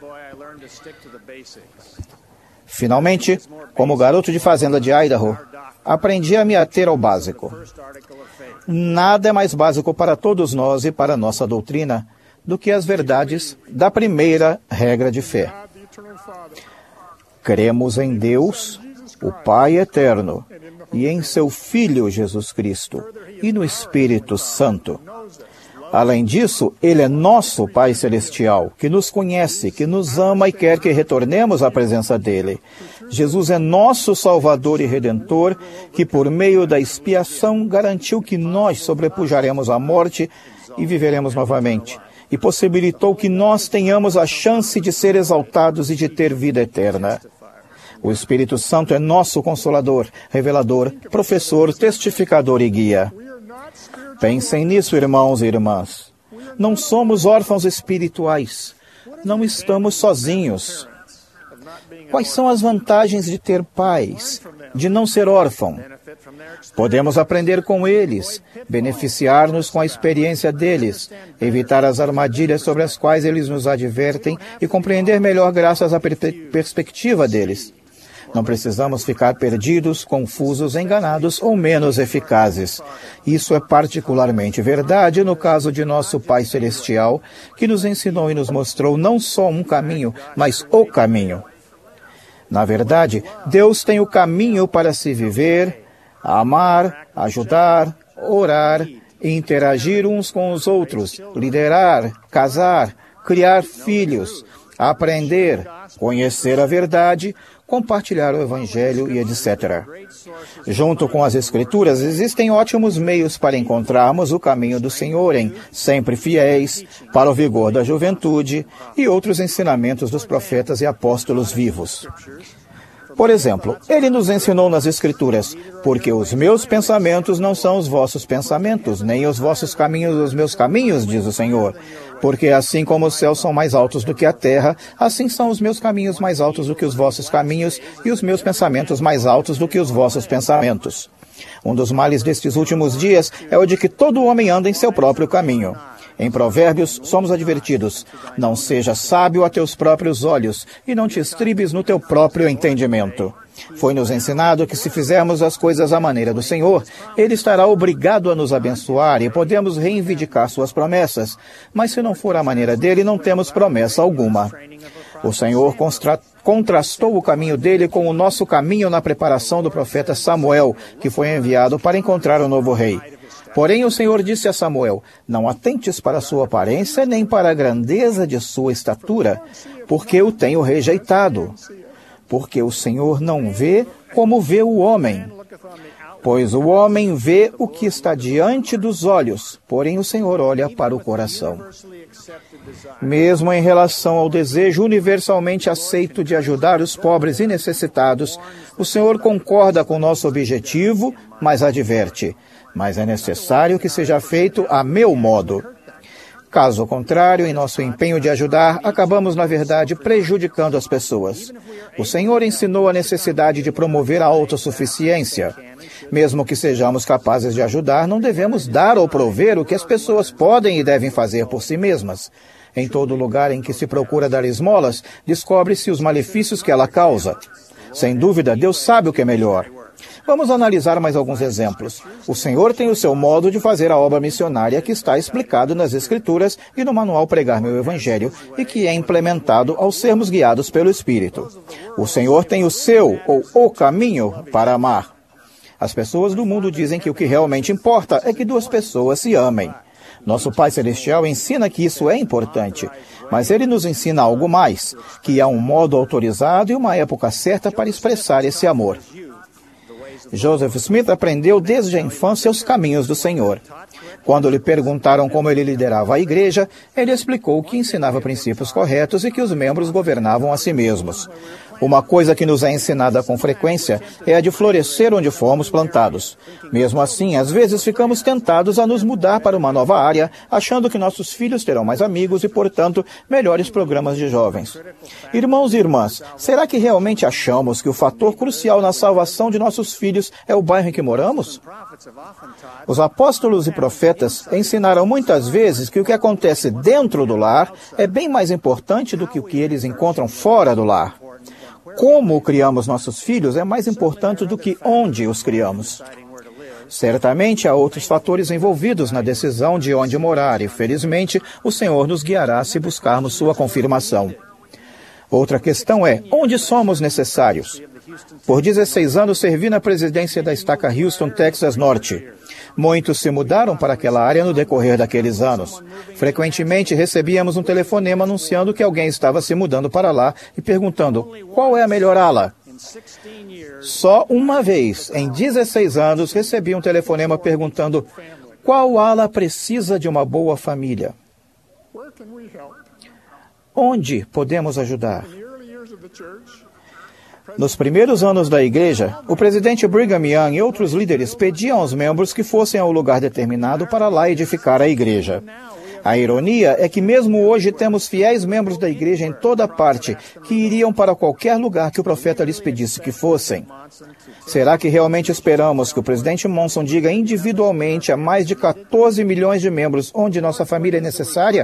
S4: Finalmente, como garoto de fazenda de Idaho, aprendi a me ater ao básico. Nada é mais básico para todos nós e para nossa doutrina do que as verdades da primeira regra de fé. Cremos em Deus, o Pai eterno, e em seu Filho Jesus Cristo, e no Espírito Santo. Além disso, Ele é nosso Pai Celestial, que nos conhece, que nos ama e quer que retornemos à presença dEle. Jesus é nosso Salvador e Redentor, que por meio da expiação garantiu que nós sobrepujaremos a morte e viveremos novamente, e possibilitou que nós tenhamos a chance de ser exaltados e de ter vida eterna. O Espírito Santo é nosso Consolador, Revelador, Professor, Testificador e Guia. Pensem nisso, irmãos e irmãs. Não somos órfãos espirituais. Não estamos sozinhos. Quais são as vantagens de ter pais, de não ser órfão? Podemos aprender com eles, beneficiar-nos com a experiência deles, evitar as armadilhas sobre as quais eles nos advertem e compreender melhor graças à per- perspectiva deles. Não precisamos ficar perdidos, confusos, enganados ou menos eficazes. Isso é particularmente verdade no caso de nosso Pai Celestial, que nos ensinou e nos mostrou não só um caminho, mas o caminho. Na verdade, Deus tem o caminho para se viver, amar, ajudar, orar, interagir uns com os outros, liderar, casar, criar filhos, aprender, conhecer a verdade, compartilhar o Evangelho e etcétera. Junto com as Escrituras, existem ótimos meios para encontrarmos o caminho do Senhor em Sempre Fiéis, Para o Vigor da Juventude e outros ensinamentos dos profetas e apóstolos vivos. Por exemplo, ele nos ensinou nas Escrituras, porque os meus pensamentos não são os vossos pensamentos, nem os vossos caminhos os meus caminhos, diz o Senhor. Porque assim como os céus são mais altos do que a terra, assim são os meus caminhos mais altos do que os vossos caminhos, e os meus pensamentos mais altos do que os vossos pensamentos. Um dos males destes últimos dias é o de que todo homem anda em seu próprio caminho. Em Provérbios, somos advertidos, não seja sábio a teus próprios olhos, e não te estribes no teu próprio entendimento. Foi-nos ensinado que se fizermos as coisas à maneira do Senhor, Ele estará obrigado a nos abençoar e podemos reivindicar suas promessas. Mas se não for a maneira dele, não temos promessa alguma. O Senhor constra- contrastou o caminho dele com o nosso caminho na preparação do profeta Samuel, que foi enviado para encontrar o novo rei. Porém, o Senhor disse a Samuel, não atentes para a sua aparência, nem para a grandeza de sua estatura, porque o tenho rejeitado. Porque o Senhor não vê como vê o homem. Pois o homem vê o que está diante dos olhos, porém o Senhor olha para o coração. Mesmo em relação ao desejo universalmente aceito de ajudar os pobres e necessitados, o Senhor concorda com nosso objetivo, mas adverte, mas é necessário que seja feito a meu modo. Caso contrário, em nosso empenho de ajudar, acabamos, na verdade, prejudicando as pessoas. O Senhor ensinou a necessidade de promover a autossuficiência. Mesmo que sejamos capazes de ajudar, não devemos dar ou prover o que as pessoas podem e devem fazer por si mesmas. Em todo lugar em que se procura dar esmolas, descobre-se os malefícios que ela causa. Sem dúvida, Deus sabe o que é melhor. Vamos analisar mais alguns exemplos. O Senhor tem o seu modo de fazer a obra missionária que está explicado nas Escrituras e no manual Pregar Meu Evangelho e que é implementado ao sermos guiados pelo Espírito. O Senhor tem o seu ou o caminho para amar. As pessoas do mundo dizem que o que realmente importa é que duas pessoas se amem. Nosso Pai Celestial ensina que isso é importante, mas Ele nos ensina algo mais, que há um modo autorizado e uma época certa para expressar esse amor. Joseph Smith aprendeu desde a infância os caminhos do Senhor. Quando lhe perguntaram como ele liderava a igreja, ele explicou que ensinava princípios corretos e que os membros governavam a si mesmos. Uma coisa que nos é ensinada com frequência é a de florescer onde fomos plantados. Mesmo assim, às vezes ficamos tentados a nos mudar para uma nova área, achando que nossos filhos terão mais amigos e, portanto, melhores programas de jovens. Irmãos e irmãs, será que realmente achamos que o fator crucial na salvação de nossos filhos é o bairro em que moramos? Os apóstolos e profetas ensinaram muitas vezes que o que acontece dentro do lar é bem mais importante do que o que eles encontram fora do lar. Como criamos nossos filhos é mais importante do que onde os criamos. Certamente há outros fatores envolvidos na decisão de onde morar e, felizmente, o Senhor nos guiará se buscarmos sua confirmação. Outra questão é, onde somos necessários? Por dezesseis anos servi na presidência da estaca Houston, Texas Norte. Muitos se mudaram para aquela área no decorrer daqueles anos. Frequentemente recebíamos um telefonema anunciando que alguém estava se mudando para lá e perguntando, qual é a melhor ala? Só uma vez, em dezesseis anos, recebi um telefonema perguntando, qual ala precisa de uma boa família? Onde podemos ajudar? Nos primeiros anos da igreja, o presidente Brigham Young e outros líderes pediam aos membros que fossem ao lugar determinado para lá edificar a igreja. A ironia é que mesmo hoje temos fiéis membros da igreja em toda parte que iriam para qualquer lugar que o profeta lhes pedisse que fossem. Será que realmente esperamos que o presidente Monson diga individualmente a mais de quatorze milhões de membros onde nossa família é necessária?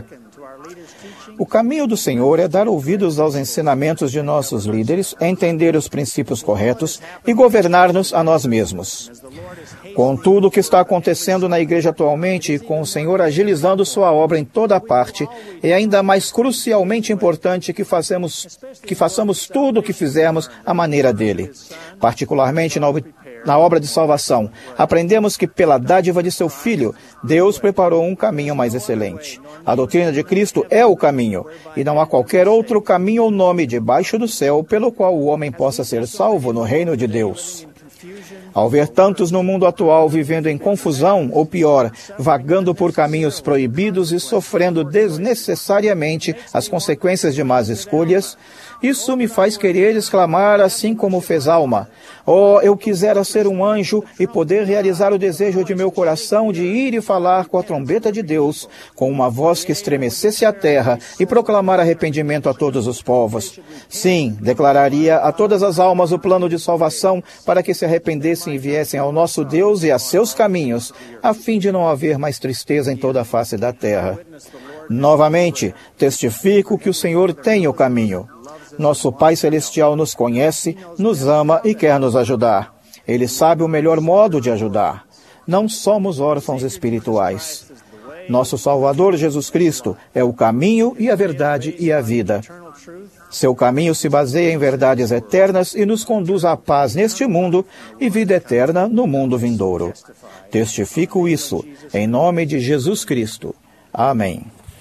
S4: O caminho do Senhor é dar ouvidos aos ensinamentos de nossos líderes, entender os princípios corretos e governar-nos a nós mesmos. Com tudo o que está acontecendo na igreja atualmente e com o Senhor agilizando sua obra em toda parte, é ainda mais crucialmente importante que façamos, que façamos tudo o que fizermos à maneira dele. Particularmente na Na obra de salvação, aprendemos que pela dádiva de seu Filho, Deus preparou um caminho mais excelente. A doutrina de Cristo é o caminho, e não há qualquer outro caminho ou nome debaixo do céu pelo qual o homem possa ser salvo no reino de Deus. Ao ver tantos no mundo atual vivendo em confusão, ou pior, vagando por caminhos proibidos e sofrendo desnecessariamente as consequências de más escolhas, isso me faz querer exclamar assim como fez Alma, oh, eu quisera ser um anjo e poder realizar o desejo de meu coração de ir e falar com a trombeta de Deus, com uma voz que estremecesse a terra e proclamar arrependimento a todos os povos. Sim, declararia a todas as almas o plano de salvação para que se arrependessem e viessem ao nosso Deus e a seus caminhos, a fim de não haver mais tristeza em toda a face da terra. Novamente, testifico que o Senhor tem o caminho. Nosso Pai Celestial nos conhece, nos ama e quer nos ajudar. Ele sabe o melhor modo de ajudar. Não somos órfãos espirituais. Nosso Salvador Jesus Cristo é o caminho e a verdade e a vida. Seu caminho se baseia em verdades eternas e nos conduz à paz neste mundo e vida eterna no mundo vindouro. Testifico isso em nome de Jesus Cristo. Amém.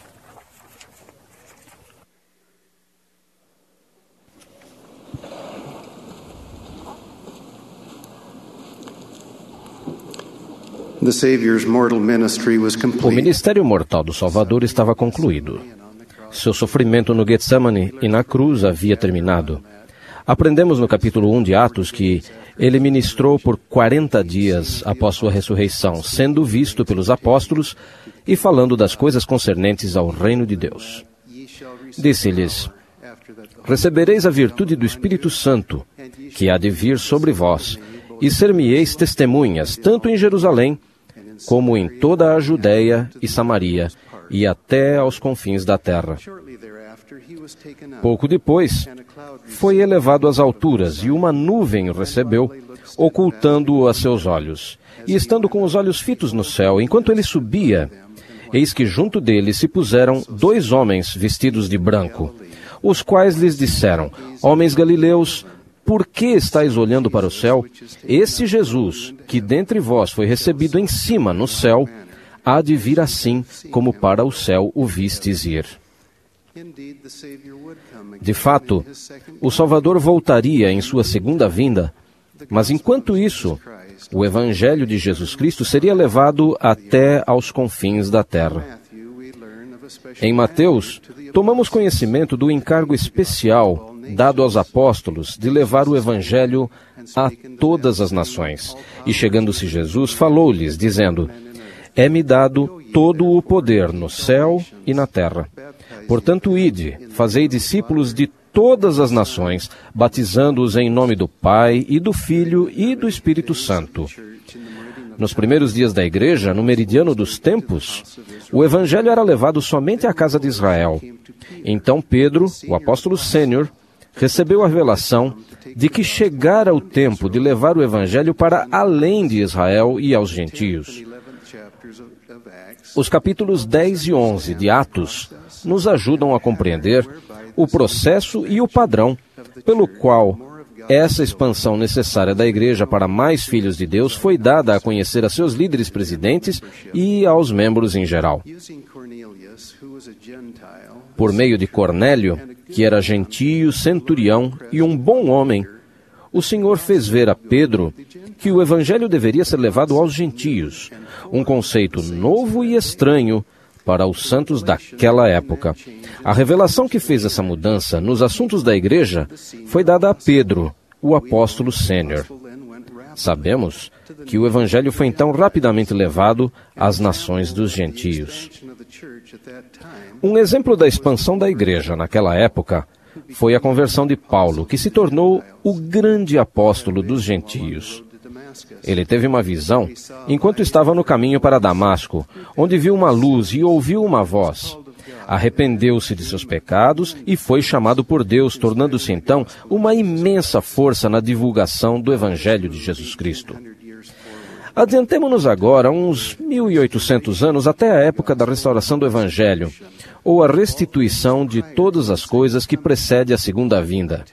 S2: O ministério mortal do Salvador estava concluído. Seu sofrimento no Getsemane e na cruz havia terminado. Aprendemos no capítulo um de Atos que ele ministrou por quarenta dias após sua ressurreição, sendo visto pelos apóstolos e falando das coisas concernentes ao reino de Deus. Disse-lhes: Recebereis a virtude do Espírito Santo, que há de vir sobre vós, e ser-me-eis testemunhas, tanto em Jerusalém, como em toda a Judéia e Samaria, e até aos confins da terra. Pouco depois, foi elevado às alturas, e uma nuvem o recebeu, ocultando-o a seus olhos. E estando com os olhos fitos no céu, enquanto ele subia, eis que junto dele se puseram dois homens vestidos de branco, os quais lhes disseram: Homens galileus, por que estáis olhando para o céu? Esse Jesus, que dentre vós foi recebido em cima no céu, há de vir assim como para o céu o vistes ir. De fato, o Salvador voltaria em sua segunda vinda, mas enquanto isso, o Evangelho de Jesus Cristo seria levado até aos confins da terra. Em Mateus, tomamos conhecimento do encargo especial dado aos apóstolos de levar o Evangelho a todas as nações. E chegando-se Jesus, falou-lhes, dizendo: É-me dado todo o poder no céu e na terra. Portanto, ide, fazei discípulos de todas as nações, batizando-os em nome do Pai, e do Filho, e do Espírito Santo. Nos primeiros dias da igreja, no meridiano dos tempos, o Evangelho era levado somente à casa de Israel. Então Pedro, o apóstolo sênior, recebeu a revelação de que chegara o tempo de levar o Evangelho para além de Israel e aos gentios. Os capítulos dez e onze de Atos nos ajudam a compreender o processo e o padrão pelo qual essa expansão necessária da igreja para mais filhos de Deus foi dada a conhecer a seus líderes presidentes e aos membros em geral. Por meio de Cornélio, que era gentio, centurião e um bom homem, o Senhor fez ver a Pedro que o Evangelho deveria ser levado aos gentios, um conceito novo e estranho para os santos daquela época. A revelação que fez essa mudança nos assuntos da igreja foi dada a Pedro, o apóstolo sênior. Sabemos que o Evangelho foi então rapidamente levado às nações dos gentios. Um exemplo da expansão da igreja naquela época foi a conversão de Paulo, que se tornou o grande apóstolo dos gentios. Ele teve uma visão enquanto estava no caminho para Damasco, onde viu uma luz e ouviu uma voz. Arrependeu-se de seus pecados e foi chamado por Deus, tornando-se então uma imensa força na divulgação do Evangelho de Jesus Cristo. Adiantemo-nos agora uns mil e oitocentos anos até a época da restauração do Evangelho, ou a restituição de todas as coisas que precede a segunda vinda.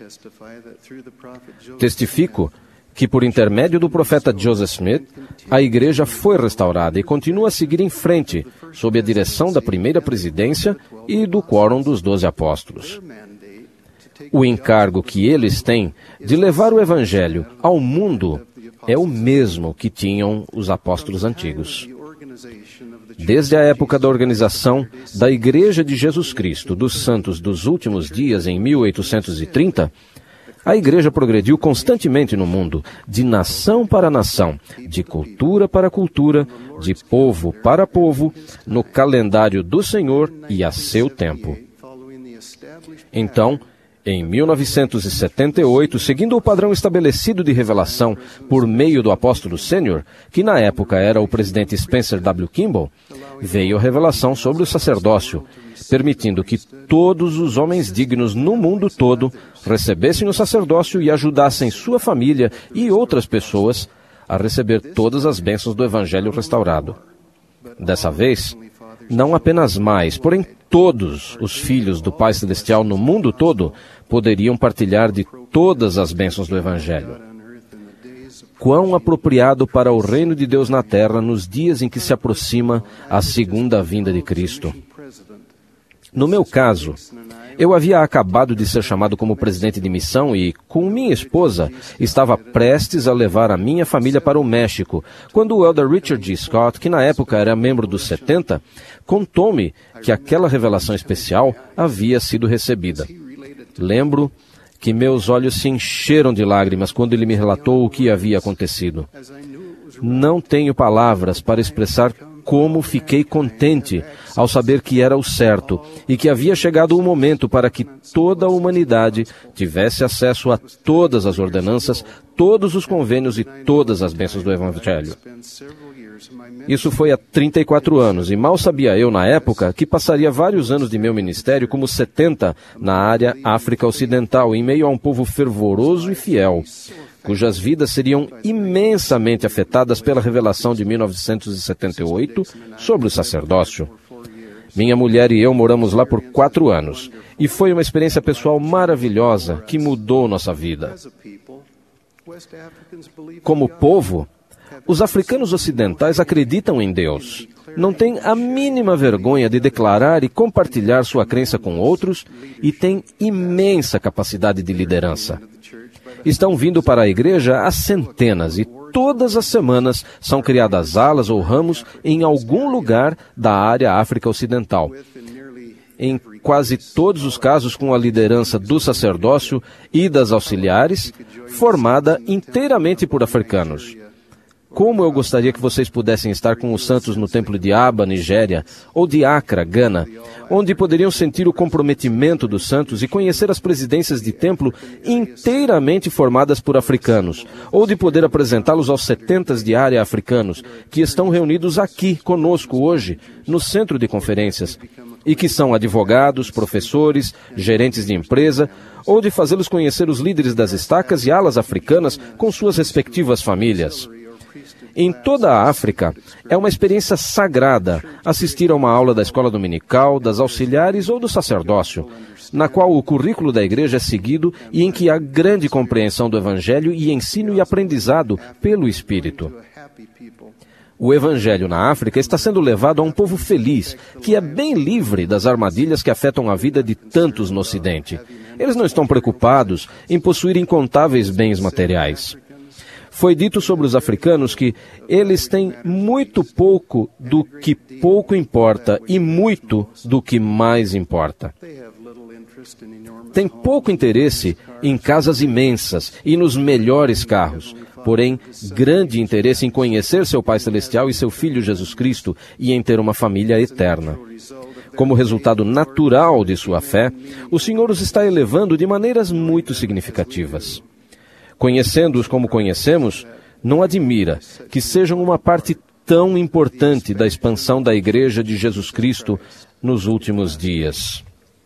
S2: Testifico que, por intermédio do profeta Joseph Smith, a igreja foi restaurada e continua a seguir em frente, sob a direção da primeira presidência e do quórum dos doze apóstolos. O encargo que eles têm de levar o Evangelho ao mundo é o mesmo que tinham os apóstolos antigos. Desde a época da organização da Igreja de Jesus Cristo dos Santos dos Últimos Dias, em mil oitocentos e trinta, a Igreja progrediu constantemente no mundo, de nação para nação, de cultura para cultura, de povo para povo, no calendário do Senhor e a seu tempo. Então, em mil novecentos e setenta e oito, seguindo o padrão estabelecido de revelação por meio do apóstolo sênior, que na época era o presidente Spencer W. Kimball, veio a revelação sobre o sacerdócio, permitindo que todos os homens dignos no mundo todo recebessem o sacerdócio e ajudassem sua família e outras pessoas a receber todas as bênçãos do Evangelho restaurado. Dessa vez, não apenas mais, porém todos os filhos do Pai Celestial no mundo todo poderiam partilhar de todas as bênçãos do Evangelho. Quão apropriado para o reino de Deus na terra nos dias em que se aproxima a segunda vinda de Cristo. No meu caso, eu havia acabado de ser chamado como presidente de missão e, com minha esposa, estava prestes a levar a minha família para o México, quando o elder Richard G. Scott, que na época era membro dos setenta, contou-me que aquela revelação especial havia sido recebida. Lembro que meus olhos se encheram de lágrimas quando ele me relatou o que havia acontecido. Não tenho palavras para expressar como fiquei contente ao saber que era o certo e que havia chegado o momento para que toda a humanidade tivesse acesso a todas as ordenanças, todos os convênios e todas as bênçãos do Evangelho. Isso foi há trinta e quatro anos, e mal sabia eu, na época, que passaria vários anos de meu ministério, como setenta, na área África Ocidental, em meio a um povo fervoroso e fiel, cujas vidas seriam imensamente afetadas pela revelação de mil novecentos e setenta e oito sobre o sacerdócio. Minha mulher e eu moramos lá por quatro anos, e foi uma experiência pessoal maravilhosa que mudou nossa vida. Como povo, os africanos ocidentais acreditam em Deus. Não têm a mínima vergonha de declarar e compartilhar sua crença com outros e têm imensa capacidade de liderança. Estão vindo para a igreja há centenas e todas as semanas são criadas alas ou ramos em algum lugar da área África Ocidental. Em quase todos os casos com a liderança do sacerdócio e das auxiliares, formada inteiramente por africanos. Como eu gostaria que vocês pudessem estar com os santos no templo de Aba, Nigéria, ou de Accra, Gana, onde poderiam sentir o comprometimento dos santos e conhecer as presidências de templo inteiramente formadas por africanos, ou de poder apresentá-los aos setentas de área africanos, que estão reunidos aqui conosco hoje, no centro de conferências, e que são advogados, professores, gerentes de empresa, ou de fazê-los conhecer os líderes das estacas e alas africanas com suas respectivas famílias. Em toda a África, é uma experiência sagrada assistir a uma aula da escola dominical, das auxiliares ou do sacerdócio, na qual o currículo da igreja é seguido e em que há grande compreensão do Evangelho e ensino e aprendizado pelo Espírito. O Evangelho na África está sendo levado a um povo feliz, que é bem livre das armadilhas que afetam a vida de tantos no Ocidente. Eles não estão preocupados em possuir incontáveis bens materiais. Foi dito sobre os africanos que eles têm muito pouco do que pouco importa e muito do que mais importa. Têm pouco interesse em casas imensas e nos melhores carros, porém, grande interesse em conhecer seu Pai Celestial e seu Filho Jesus Cristo e em ter uma família eterna. Como resultado natural de sua fé, o Senhor os está elevando de maneiras muito significativas. Conhecendo-os como conhecemos, não admira que sejam uma parte tão importante da expansão da Igreja de Jesus Cristo nos últimos dias.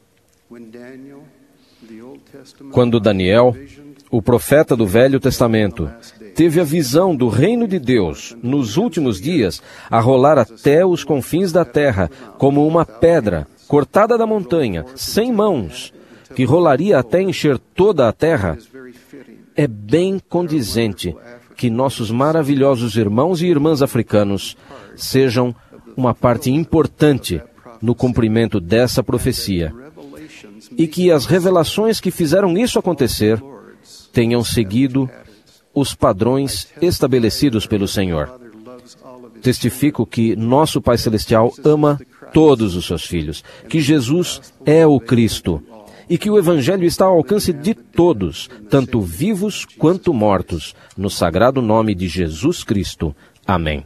S2: Quando Daniel, o profeta do Velho Testamento, teve a visão do reino de Deus nos últimos dias a rolar até os confins da terra, como uma pedra cortada da montanha, sem mãos, que rolaria até encher toda a terra, é bem condizente que nossos maravilhosos irmãos e irmãs africanos sejam uma parte importante no cumprimento dessa profecia e que as revelações que fizeram isso acontecer tenham seguido os padrões estabelecidos pelo Senhor. Testifico que nosso Pai Celestial ama todos os seus filhos, que Jesus é o Cristo, e que o Evangelho está ao alcance de todos, tanto vivos quanto mortos, no sagrado nome de Jesus Cristo. Amém.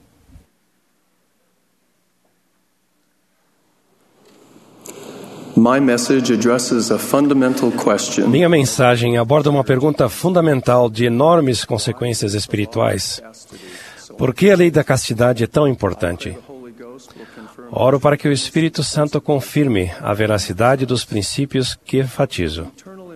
S6: Minha mensagem aborda uma pergunta fundamental de enormes consequências espirituais. Por que a lei da castidade é tão importante? Oro para que o Espírito Santo confirme a veracidade dos princípios que enfatizo.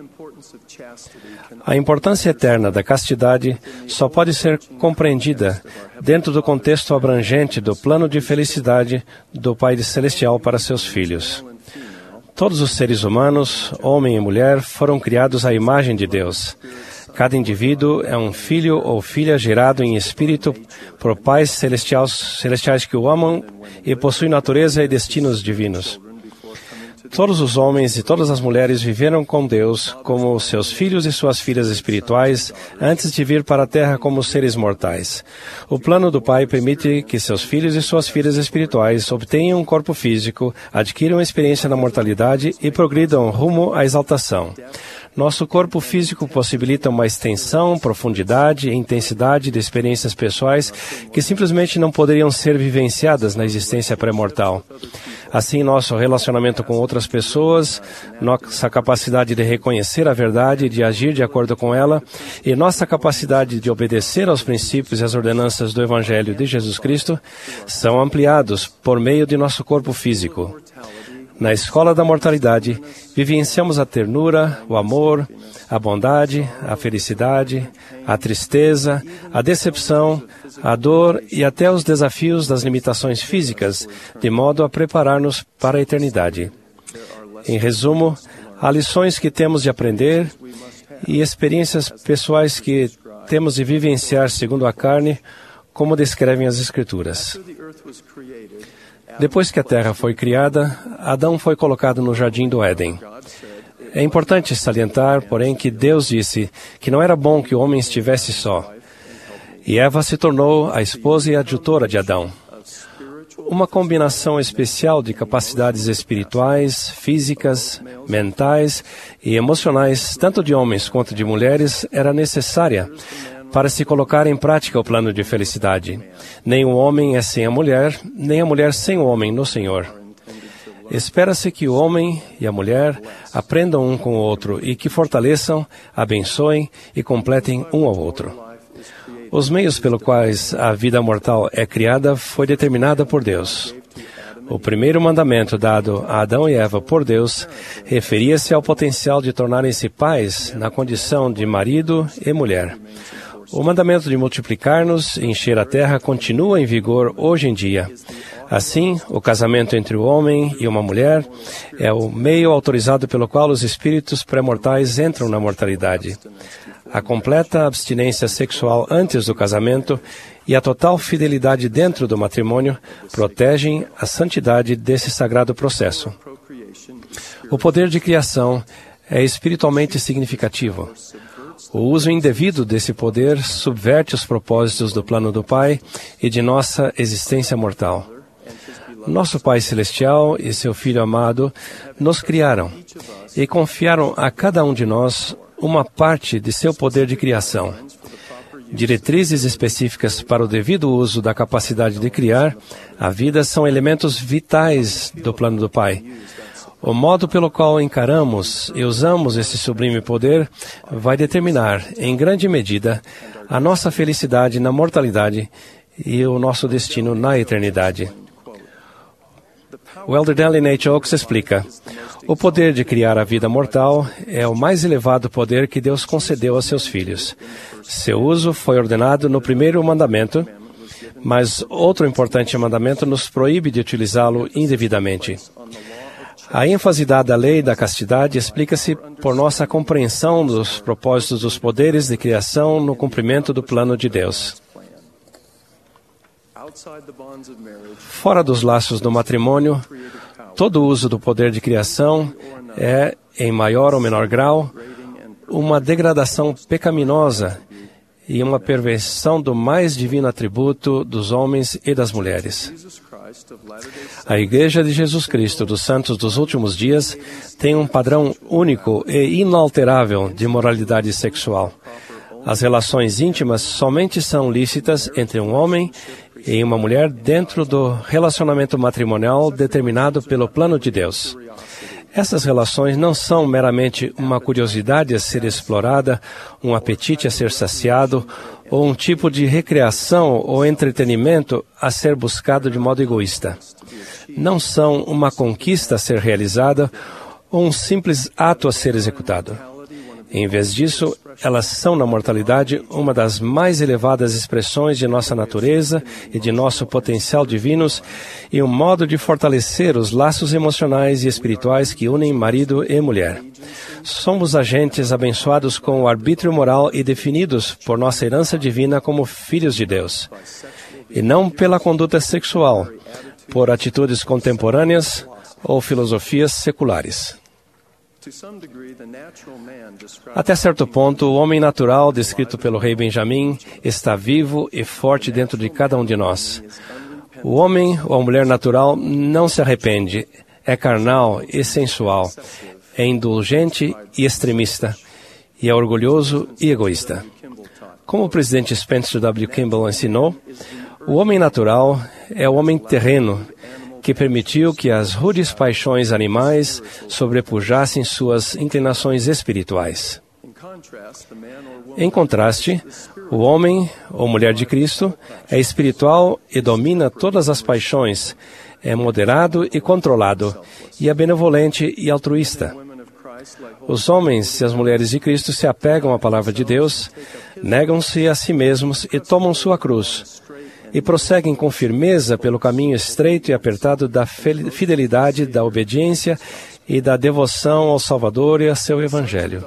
S6: A importância eterna da castidade só pode ser compreendida dentro do contexto abrangente do plano de felicidade do Pai Celestial para seus filhos. Todos os seres humanos, homem e mulher, foram criados à imagem de Deus. Cada indivíduo é um filho ou filha gerado em espírito por pais celestiais, celestiais que o amam e possuem natureza e destinos divinos. Todos os homens e todas as mulheres viveram com Deus como seus filhos e suas filhas espirituais antes de vir para a Terra como seres mortais. O plano do Pai permite que seus filhos e suas filhas espirituais obtenham um corpo físico, adquiram experiência na mortalidade e progridam rumo à exaltação. Nosso corpo físico possibilita uma extensão, profundidade e intensidade de experiências pessoais que simplesmente não poderiam ser vivenciadas na existência pré-mortal. Assim, nosso relacionamento com outras pessoas, nossa capacidade de reconhecer a verdade e de agir de acordo com ela, e nossa capacidade de obedecer aos princípios e às ordenanças do Evangelho de Jesus Cristo são ampliados por meio de nosso corpo físico. Na escola da mortalidade, vivenciamos a ternura, o amor, a bondade, a felicidade, a tristeza, a decepção, a dor e até os desafios das limitações físicas, de modo a preparar-nos para a eternidade. Em resumo, há lições que temos de aprender e experiências pessoais que temos de vivenciar segundo a carne, como descrevem as Escrituras. Depois que a terra foi criada, Adão foi colocado no jardim do Éden. É importante salientar, porém, que Deus disse que não era bom que o homem estivesse só. E Eva se tornou a esposa e adjutora de Adão. Uma combinação especial de capacidades espirituais, físicas, mentais e emocionais, tanto de homens quanto de mulheres, era necessária para se colocar em prática o plano de felicidade. Nem o homem é sem a mulher, nem a mulher sem o homem no Senhor. Espera-se que o homem e a mulher aprendam um com o outro e que fortaleçam, abençoem e completem um ao outro. Os meios pelos quais a vida mortal é criada foi determinada por Deus. O primeiro mandamento dado a Adão e Eva por Deus referia-se ao potencial de tornarem-se pais na condição de marido e mulher. O mandamento de multiplicar-nos e encher a terra continua em vigor hoje em dia. Assim, o casamento entre o homem e uma mulher é o meio autorizado pelo qual os espíritos pré-mortais entram na mortalidade. A completa abstinência sexual antes do casamento e a total fidelidade dentro do matrimônio protegem a santidade desse sagrado processo. O poder de criação é espiritualmente significativo. O uso indevido desse poder subverte os propósitos do plano do Pai e de nossa existência mortal. Nosso Pai Celestial e seu Filho amado nos criaram e confiaram a cada um de nós uma parte de seu poder de criação. Diretrizes específicas para o devido uso da capacidade de criar a vida são elementos vitais do plano do Pai. O modo pelo qual encaramos e usamos esse sublime poder vai determinar, em grande medida, a nossa felicidade na mortalidade e o nosso destino na eternidade. O Elder Dallin H. Oaks explica: o poder de criar a vida mortal é o mais elevado poder que Deus concedeu a seus filhos. Seu uso foi ordenado no primeiro mandamento, mas outro importante mandamento nos proíbe de utilizá-lo indevidamente. A ênfase dada à lei da castidade explica-se por nossa compreensão dos propósitos dos poderes de criação no cumprimento do plano de Deus. Fora dos laços do matrimônio, todo o uso do poder de criação é, em maior ou menor grau, uma degradação pecaminosa e uma perversão do mais divino atributo dos homens e das mulheres. A Igreja de Jesus Cristo dos Santos dos Últimos Dias tem um padrão único e inalterável de moralidade sexual. As relações íntimas somente são lícitas entre um homem e uma mulher dentro do relacionamento matrimonial determinado pelo plano de Deus. Essas relações não são meramente uma curiosidade a ser explorada, um apetite a ser saciado, ou um tipo de recreação ou entretenimento a ser buscado de modo egoísta. Não são uma conquista a ser realizada ou um simples ato a ser executado. Em vez disso, elas são, na mortalidade, uma das mais elevadas expressões de nossa natureza e de nosso potencial divinos e um modo de fortalecer os laços emocionais e espirituais que unem marido e mulher. Somos agentes abençoados com o arbítrio moral e definidos por nossa herança divina como filhos de Deus, e não pela conduta sexual, por atitudes contemporâneas ou filosofias seculares. Até certo ponto, o homem natural, descrito pelo rei Benjamim, está vivo e forte dentro de cada um de nós. O homem ou a mulher natural não se arrepende, é carnal e sensual. é indulgente e extremista, e é orgulhoso e egoísta. Como o presidente Spencer W. Kimball ensinou, o homem natural é o homem terreno que permitiu que as rudes paixões animais sobrepujassem suas inclinações espirituais. Em contraste, o homem ou mulher de Cristo é espiritual e domina todas as paixões, é moderado e controlado, e é benevolente e altruísta. Os homens e as mulheres de Cristo se apegam à palavra de Deus, negam-se a si mesmos e tomam sua cruz, e prosseguem com firmeza pelo caminho estreito e apertado da fidelidade, da obediência e da devoção ao Salvador e a seu Evangelho.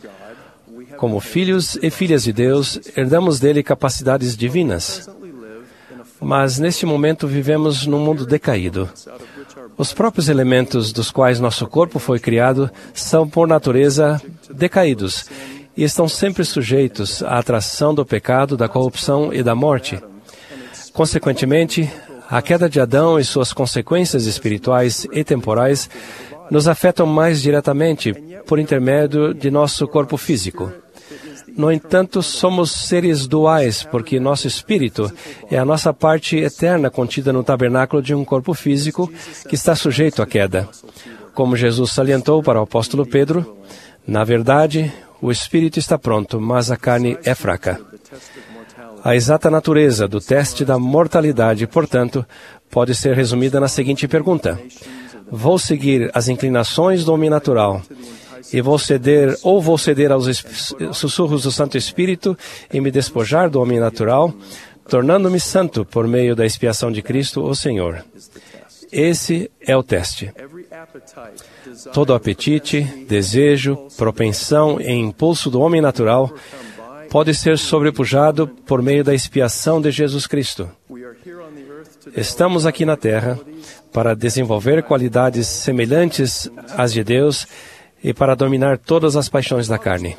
S6: Como filhos e filhas de Deus, herdamos dele capacidades divinas. Mas, neste momento, vivemos num mundo decaído. Os próprios elementos dos quais nosso corpo foi criado são, por natureza, decaídos e estão sempre sujeitos à atração do pecado, da corrupção e da morte. Consequentemente, a queda de Adão e suas consequências espirituais e temporais nos afetam mais diretamente por intermédio de nosso corpo físico. No entanto, somos seres duais, porque nosso espírito é a nossa parte eterna contida no tabernáculo de um corpo físico que está sujeito à queda. Como Jesus salientou para o apóstolo Pedro, na verdade, o espírito está pronto, mas a carne é fraca. A exata natureza do teste da mortalidade, portanto, pode ser resumida na seguinte pergunta: vou seguir as inclinações do homem natural e vou ceder, ou vou ceder aos sussurros do Santo Espírito e me despojar do homem natural, tornando-me santo por meio da expiação de Cristo, o Senhor? Esse é o teste. Todo apetite, desejo, propensão e impulso do homem natural pode ser sobrepujado por meio da expiação de Jesus Cristo. Estamos aqui na Terra para desenvolver qualidades semelhantes às de Deus e para dominar todas as paixões da carne.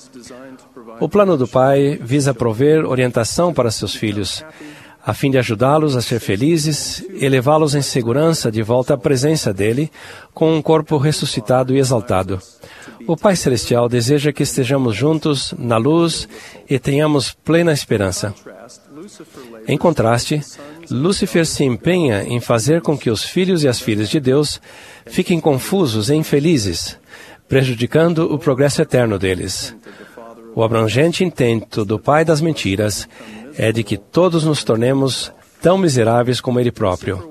S6: O plano do Pai visa prover orientação para seus filhos, a fim de ajudá-los a ser felizes e levá-los em segurança de volta à presença dele, com um corpo ressuscitado e exaltado. O Pai Celestial deseja que estejamos juntos na luz e tenhamos plena esperança. Em contraste, Lúcifer se empenha em fazer com que os filhos e as filhas de Deus fiquem confusos e infelizes, prejudicando o progresso eterno deles. O abrangente intento do pai das mentiras é de que todos nos tornemos tão miseráveis como ele próprio.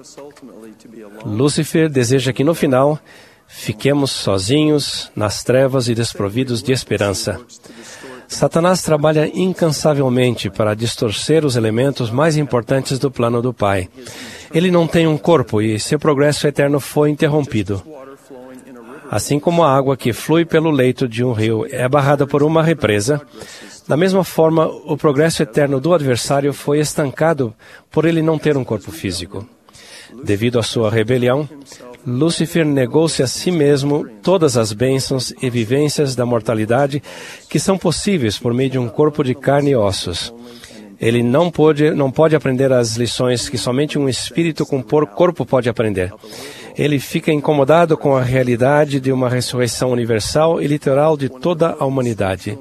S6: Lúcifer deseja que, no final, fiquemos sozinhos, nas trevas e desprovidos de esperança. Satanás trabalha incansavelmente para distorcer os elementos mais importantes do plano do Pai. Ele não tem um corpo e seu progresso eterno foi interrompido. Assim como a água que flui pelo leito de um rio é barrada por uma represa, da mesma forma, o progresso eterno do adversário foi estancado por ele não ter um corpo físico. Devido à sua rebelião, Lúcifer negou-se a si mesmo todas as bênçãos e vivências da mortalidade que são possíveis por meio de um corpo de carne e ossos. Ele não pode, não pode aprender as lições que somente um espírito com corpo pode aprender. Ele fica incomodado com a realidade de uma ressurreição universal e literal de toda a humanidade.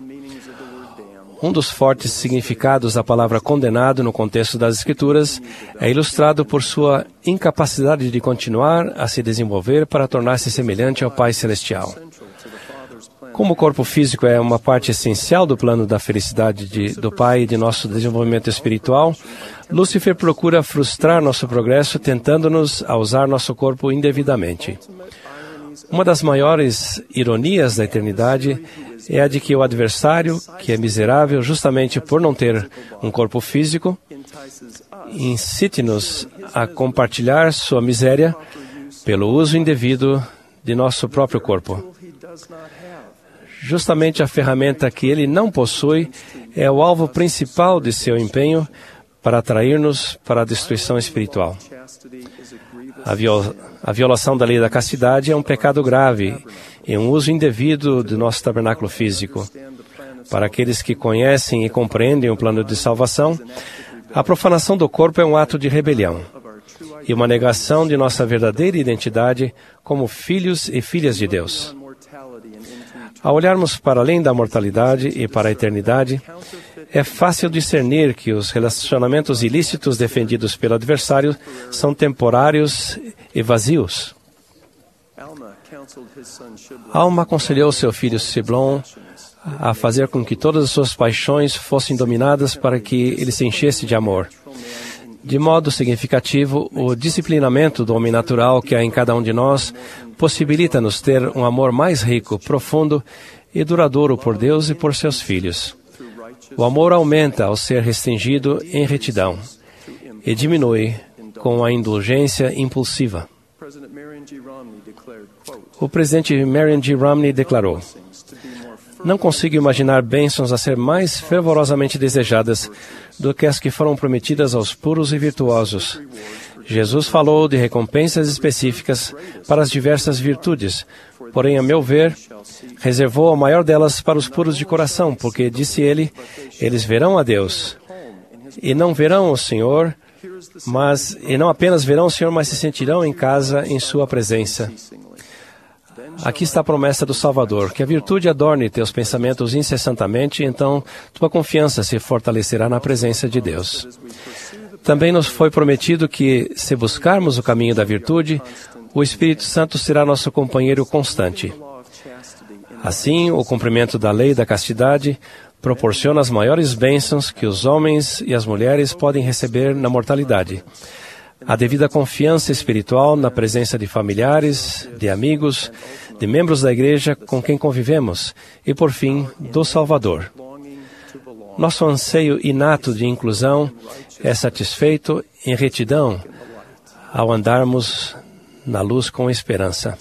S6: Um dos fortes significados da palavra condenado no contexto das Escrituras é ilustrado por sua incapacidade de continuar a se desenvolver para tornar-se semelhante ao Pai Celestial. Como o corpo físico é uma parte essencial do plano da felicidade de, do Pai e de nosso desenvolvimento espiritual, Lúcifer procura frustrar nosso progresso tentando-nos a usar nosso corpo indevidamente. Uma das maiores ironias da eternidade é a de que o adversário, que é miserável justamente por não ter um corpo físico, incite-nos a compartilhar sua miséria pelo uso indevido de nosso próprio corpo. Justamente a ferramenta que ele não possui é o alvo principal de seu empenho para atrair-nos para a destruição espiritual. A, viol- a violação da lei da castidade é um pecado grave e um uso indevido do nosso tabernáculo físico. Para aqueles que conhecem e compreendem o plano de salvação, a profanação do corpo é um ato de rebelião e uma negação de nossa verdadeira identidade como filhos e filhas de Deus. Ao olharmos para além da mortalidade e para a eternidade, é fácil discernir que os relacionamentos ilícitos defendidos pelo adversário são temporários e vazios. Alma aconselhou seu filho Shiblon a fazer com que todas as suas paixões fossem dominadas para que ele se enchesse de amor. De modo significativo, o disciplinamento do homem natural que há em cada um de nós possibilita-nos ter um amor mais rico, profundo e duradouro por Deus e por seus filhos. O amor aumenta ao ser restringido em retidão e diminui com a indulgência impulsiva. O presidente Marion G. Romney declarou: "Não consigo imaginar bênçãos a ser mais fervorosamente desejadas do que as que foram prometidas aos puros e virtuosos. Jesus falou de recompensas específicas para as diversas virtudes, porém, a meu ver, reservou a maior delas para os puros de coração, porque, disse ele, eles verão a Deus. E não verão o Senhor, mas, e não apenas verão o Senhor, mas se sentirão em casa em sua presença." Aqui está a promessa do Salvador, que a virtude adorne teus pensamentos incessantemente, então tua confiança se fortalecerá na presença de Deus. Também nos foi prometido que, se buscarmos o caminho da virtude, o Espírito Santo será nosso companheiro constante. Assim, o cumprimento da lei da castidade proporciona as maiores bênçãos que os homens e as mulheres podem receber na mortalidade. A devida confiança espiritual na presença de familiares, de amigos, de membros da igreja com quem convivemos e, por fim, do Salvador. Nosso anseio inato de inclusão é satisfeito em retidão ao andarmos na luz com esperança.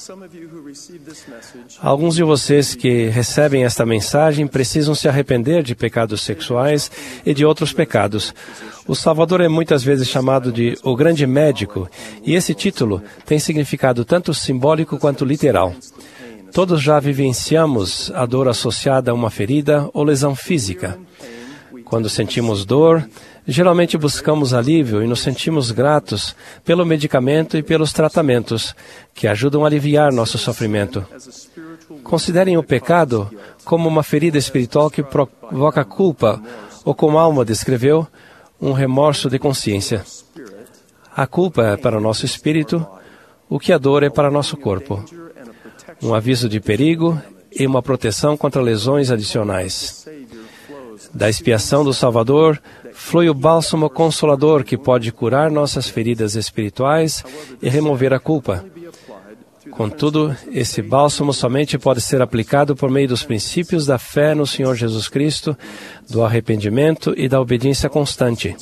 S6: Alguns de vocês que recebem esta mensagem precisam se arrepender de pecados sexuais e de outros pecados. O Salvador é muitas vezes chamado de o Grande Médico, e esse título tem significado tanto simbólico quanto literal. Todos já vivenciamos a dor associada a uma ferida ou lesão física. Quando sentimos dor, geralmente buscamos alívio e nos sentimos gratos pelo medicamento e pelos tratamentos que ajudam a aliviar nosso sofrimento. Considerem o pecado como uma ferida espiritual que provoca culpa, ou como Alma descreveu, um remorso de consciência. A culpa é para nosso espírito, o que a dor é para nosso corpo. Um aviso de perigo e uma proteção contra lesões adicionais. Da expiação do Salvador flui o bálsamo consolador que pode curar nossas feridas espirituais e remover a culpa. Contudo, esse bálsamo somente pode ser aplicado por meio dos princípios da fé no Senhor Jesus Cristo, do arrependimento e da obediência constante.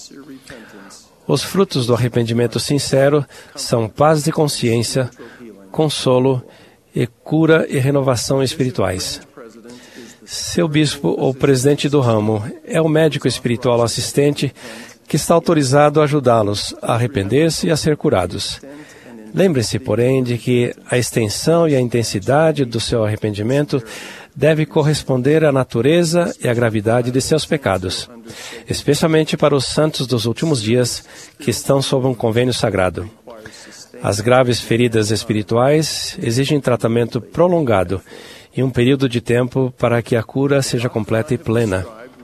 S6: Os frutos do arrependimento sincero são paz de consciência, consolo e cura e renovação espirituais. Seu bispo ou presidente do ramo é o médico espiritual assistente que está autorizado a ajudá-los a arrepender-se e a ser curados. Lembre-se, porém, de que a extensão e a intensidade do seu arrependimento deve corresponder à natureza e à gravidade de seus pecados, especialmente para os santos dos últimos dias que estão sob um convênio sagrado. As graves feridas espirituais exigem tratamento prolongado e um período de tempo para que a cura seja completa e plena.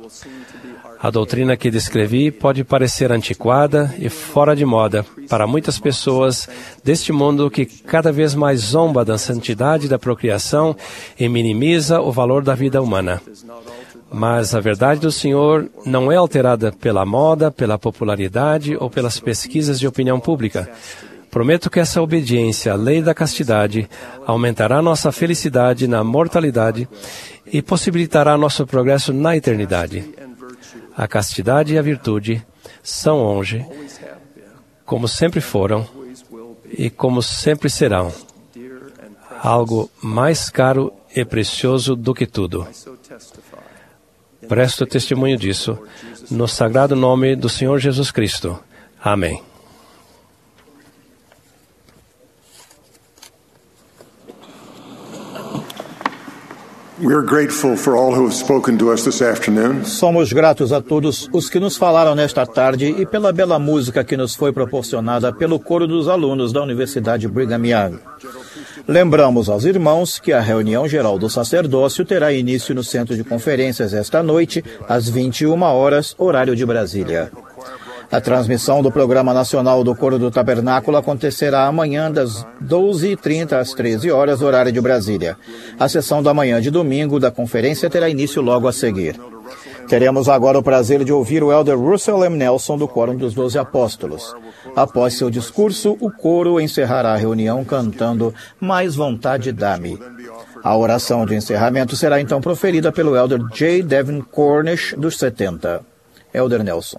S6: A doutrina que descrevi pode parecer antiquada e fora de moda para muitas pessoas deste mundo que cada vez mais zomba da santidade da procriação e minimiza o valor da vida humana. Mas a verdade do Senhor não é alterada pela moda, pela popularidade ou pelas pesquisas de opinião pública. Prometo que essa obediência à lei da castidade aumentará nossa felicidade na mortalidade e possibilitará nosso progresso na eternidade. A castidade e a virtude são hoje, como sempre foram e como sempre serão, algo mais caro e precioso do que tudo. Presto testemunho disso, no sagrado nome do Senhor Jesus Cristo. Amém.
S4: Somos gratos a todos os que nos falaram nesta tarde e pela bela música que nos foi proporcionada pelo coro dos alunos da Universidade Brigham Young. Lembramos aos irmãos que a reunião geral do sacerdócio terá início no Centro de Conferências esta noite, às vinte e uma horas, horário de Brasília. A transmissão do Programa Nacional do Coro do Tabernáculo acontecerá amanhã das doze e trinta às treze horas, horário de Brasília. A sessão da manhã de domingo da conferência terá início logo a seguir. Teremos agora o prazer de ouvir o Elder Russell M. Nelson do Quórum dos Doze Apóstolos. Após seu discurso, o coro encerrará a reunião cantando Mais Vontade Dá-me. A oração de encerramento será então proferida pelo Elder J. Devin Cornish, dos setenta. Elder Nelson.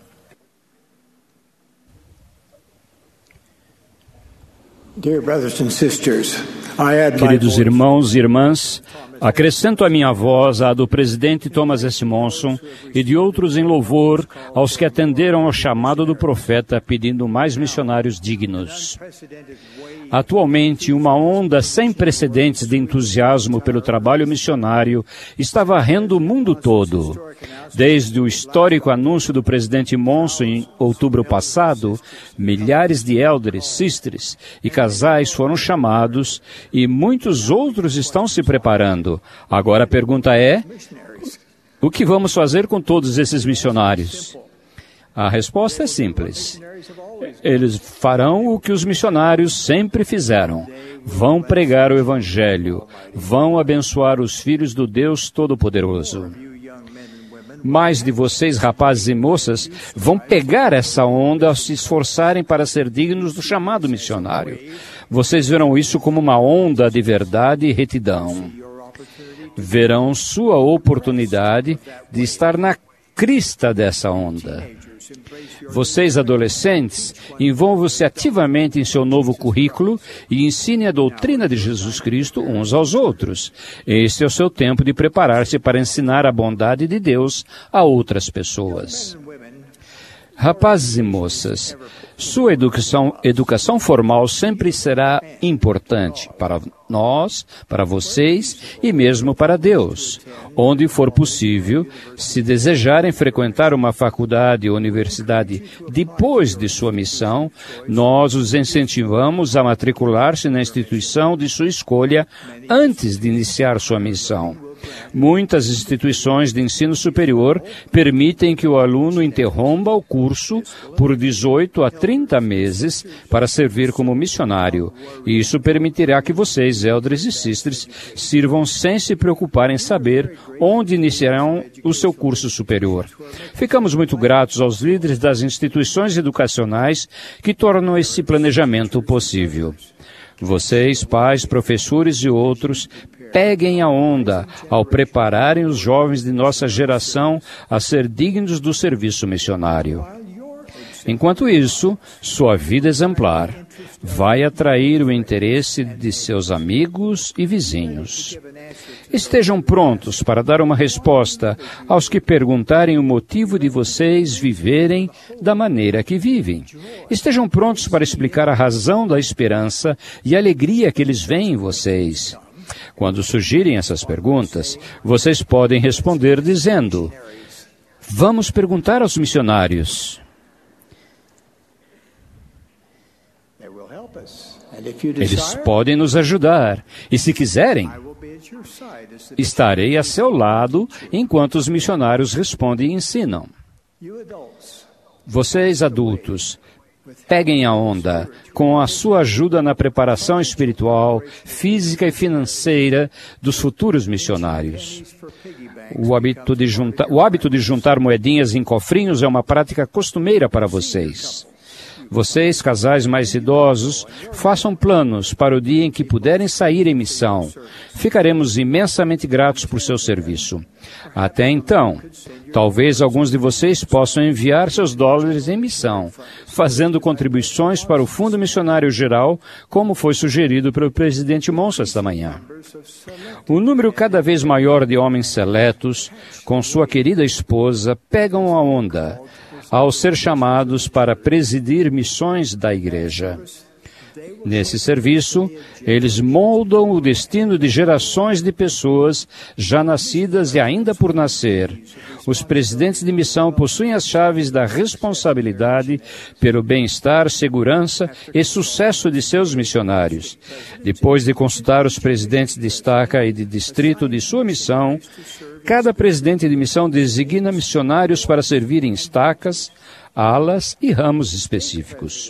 S9: Queridos irmãos e irmãs, acrescento a minha voz à do presidente Thomas S. Monson e de outros em louvor aos que atenderam ao chamado do profeta pedindo mais missionários dignos. Atualmente, uma onda sem precedentes de entusiasmo pelo trabalho missionário está varrendo o mundo todo. Desde o histórico anúncio do presidente Monson em outubro passado, milhares de elders, sisters e casais foram chamados e muitos outros estão se preparando. Agora a pergunta é, o que vamos fazer com todos esses missionários? A resposta é simples. Eles farão o que os missionários sempre fizeram. Vão pregar o Evangelho. Vão abençoar os filhos do Deus Todo-Poderoso. Mais de vocês, rapazes e moças, vão pegar essa onda ao se esforçarem para ser dignos do chamado missionário. Vocês verão isso como uma onda de verdade e retidão. Verão sua oportunidade de estar na crista dessa onda. Vocês, adolescentes, envolvam-se ativamente em seu novo currículo e ensinem a doutrina de Jesus Cristo uns aos outros. Este é o seu tempo de preparar-se para ensinar a bondade de Deus a outras pessoas. Rapazes e moças, sua educação, educação formal sempre será importante para nós, para vocês e mesmo para Deus. Onde for possível, se desejarem frequentar uma faculdade ou universidade depois de sua missão, nós os incentivamos a matricular-se na instituição de sua escolha antes de iniciar sua missão. Muitas instituições de ensino superior permitem que o aluno interrompa o curso por dezoito a trinta meses para servir como missionário. E isso permitirá que vocês, elders e sisters, sirvam sem se preocupar em saber onde iniciarão o seu curso superior. Ficamos muito gratos aos líderes das instituições educacionais que tornam esse planejamento possível. Vocês, pais, professores e outros, peguem a onda ao prepararem os jovens de nossa geração a ser dignos do serviço missionário. Enquanto isso, sua vida exemplar vai atrair o interesse de seus amigos e vizinhos. Estejam prontos para dar uma resposta aos que perguntarem o motivo de vocês viverem da maneira que vivem. Estejam prontos para explicar a razão da esperança e alegria que eles veem em vocês. Quando surgirem essas perguntas, vocês podem responder dizendo: vamos perguntar aos missionários. Eles podem nos ajudar. E se quiserem, estarei a seu lado enquanto os missionários respondem e ensinam. Vocês, adultos, peguem a onda com a sua ajuda na preparação espiritual, física e financeira dos futuros missionários. O hábito de juntar, o hábito de juntar moedinhas em cofrinhos é uma prática costumeira para vocês. Vocês, casais mais idosos, façam planos para o dia em que puderem sair em missão. Ficaremos imensamente gratos por seu serviço. Até então, talvez alguns de vocês possam enviar seus dólares em missão, fazendo contribuições para o Fundo Missionário Geral, como foi sugerido pelo presidente Monson esta manhã. Um número cada vez maior de homens seletos, com sua querida esposa, pegam a onda ao ser chamados para presidir missões da igreja. Nesse serviço, eles moldam o destino de gerações de pessoas já nascidas e ainda por nascer. Os presidentes de missão possuem as chaves da responsabilidade pelo bem-estar, segurança e sucesso de seus missionários. Depois de consultar os presidentes de estaca e de distrito de sua missão, cada presidente de missão designa missionários para servir em estacas, alas e ramos específicos.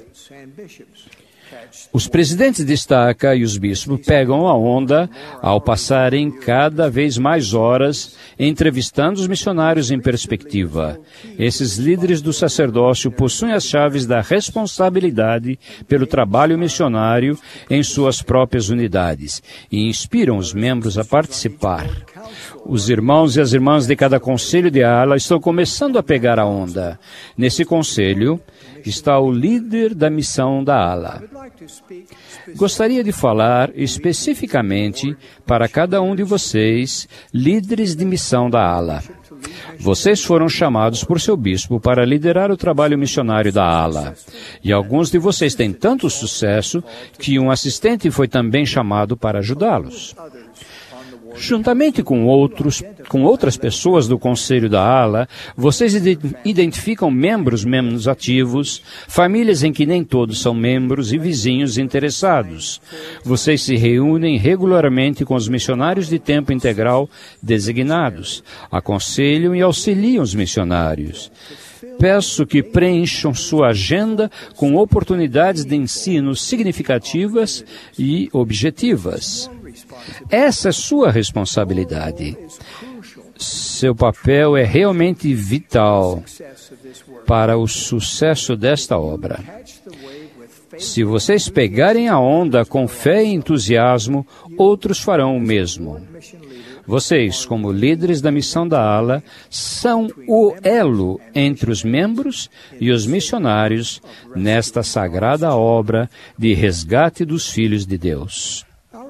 S9: Os presidentes de estaca e os bispos pegam a onda ao passarem cada vez mais horas entrevistando os missionários em perspectiva. Esses líderes do sacerdócio possuem as chaves da responsabilidade pelo trabalho missionário em suas próprias unidades e inspiram os membros a participar. Os irmãos e as irmãs de cada conselho de ala estão começando a pegar a onda. Nesse conselho está o líder da missão da ala. Gostaria de falar especificamente para cada um de vocês, líderes de missão da ala. Vocês foram chamados por seu bispo para liderar o trabalho missionário da ala. E alguns de vocês têm tanto sucesso que um assistente foi também chamado para ajudá-los. Juntamente com outros, com outras pessoas do Conselho da Ala, vocês identificam membros menos ativos, famílias em que nem todos são membros e vizinhos interessados. Vocês se reúnem regularmente com os missionários de tempo integral designados, aconselham e auxiliam os missionários. Peço que preencham sua agenda com oportunidades de ensino significativas e objetivas. Essa é sua responsabilidade. Seu papel é realmente vital para o sucesso desta obra. Se vocês pegarem a onda com fé e entusiasmo, outros farão o mesmo. Vocês, como líderes da missão da ala, são o elo entre os membros e os missionários nesta sagrada obra de resgate dos filhos de Deus.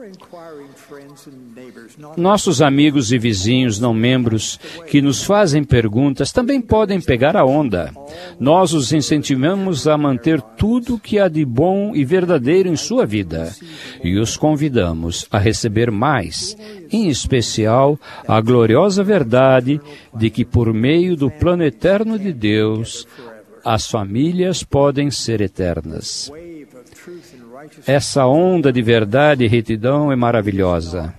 S9: Nossos amigos e vizinhos não membros que nos fazem perguntas também podem pegar a onda. Nós os incentivamos a manter tudo o que há de bom e verdadeiro em sua vida e os convidamos a receber mais, em especial a gloriosa verdade de que por meio do plano eterno de Deus, as famílias podem ser eternas. Essa onda de verdade e retidão é maravilhosa.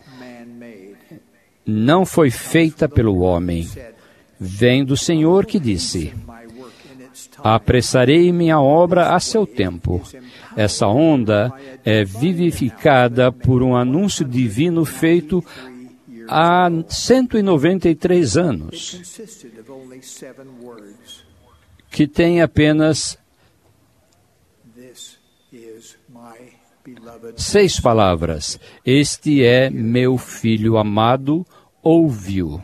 S9: Não foi feita pelo homem. Vem do Senhor que disse: apressarei minha obra a seu tempo. Essa onda é vivificada por um anúncio divino feito há cento e noventa e três anos, que tem apenas seis palavras. Este é meu filho amado, ouviu.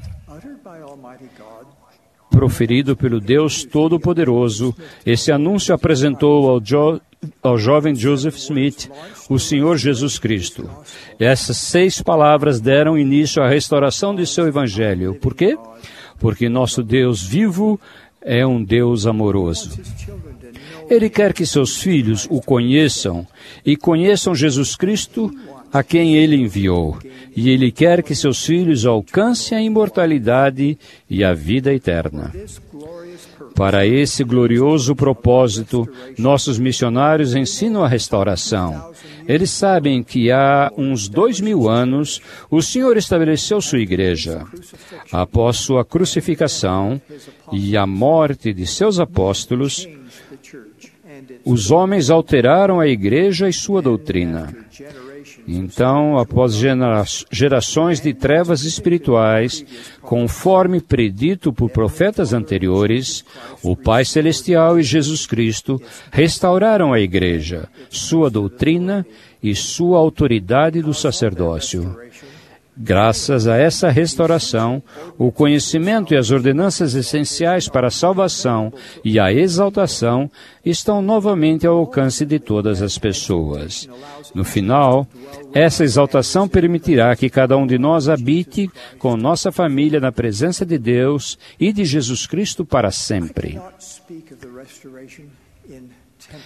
S9: Proferido pelo Deus Todo-Poderoso, esse anúncio apresentou ao, jo- ao jovem Joseph Smith o Senhor Jesus Cristo. Essas seis palavras deram início à restauração de seu evangelho. Por quê? Porque nosso Deus vivo é um Deus amoroso. Ele quer que seus filhos o conheçam e conheçam Jesus Cristo, a quem Ele enviou. E Ele quer que seus filhos alcancem a imortalidade e a vida eterna. Para esse glorioso propósito, nossos missionários ensinam a restauração. Eles sabem que há uns dois mil anos, o Senhor estabeleceu sua igreja. Após sua crucificação e a morte de seus apóstolos, os homens alteraram a igreja e sua doutrina. Então, após genera- gerações de trevas espirituais, conforme predito por profetas anteriores, o Pai Celestial e Jesus Cristo restauraram a igreja, sua doutrina e sua autoridade do sacerdócio. Graças a essa restauração, o conhecimento e as ordenanças essenciais para a salvação e a exaltação estão novamente ao alcance de todas as pessoas. No final, essa exaltação permitirá que cada um de nós habite com nossa família na presença de Deus e de Jesus Cristo para sempre.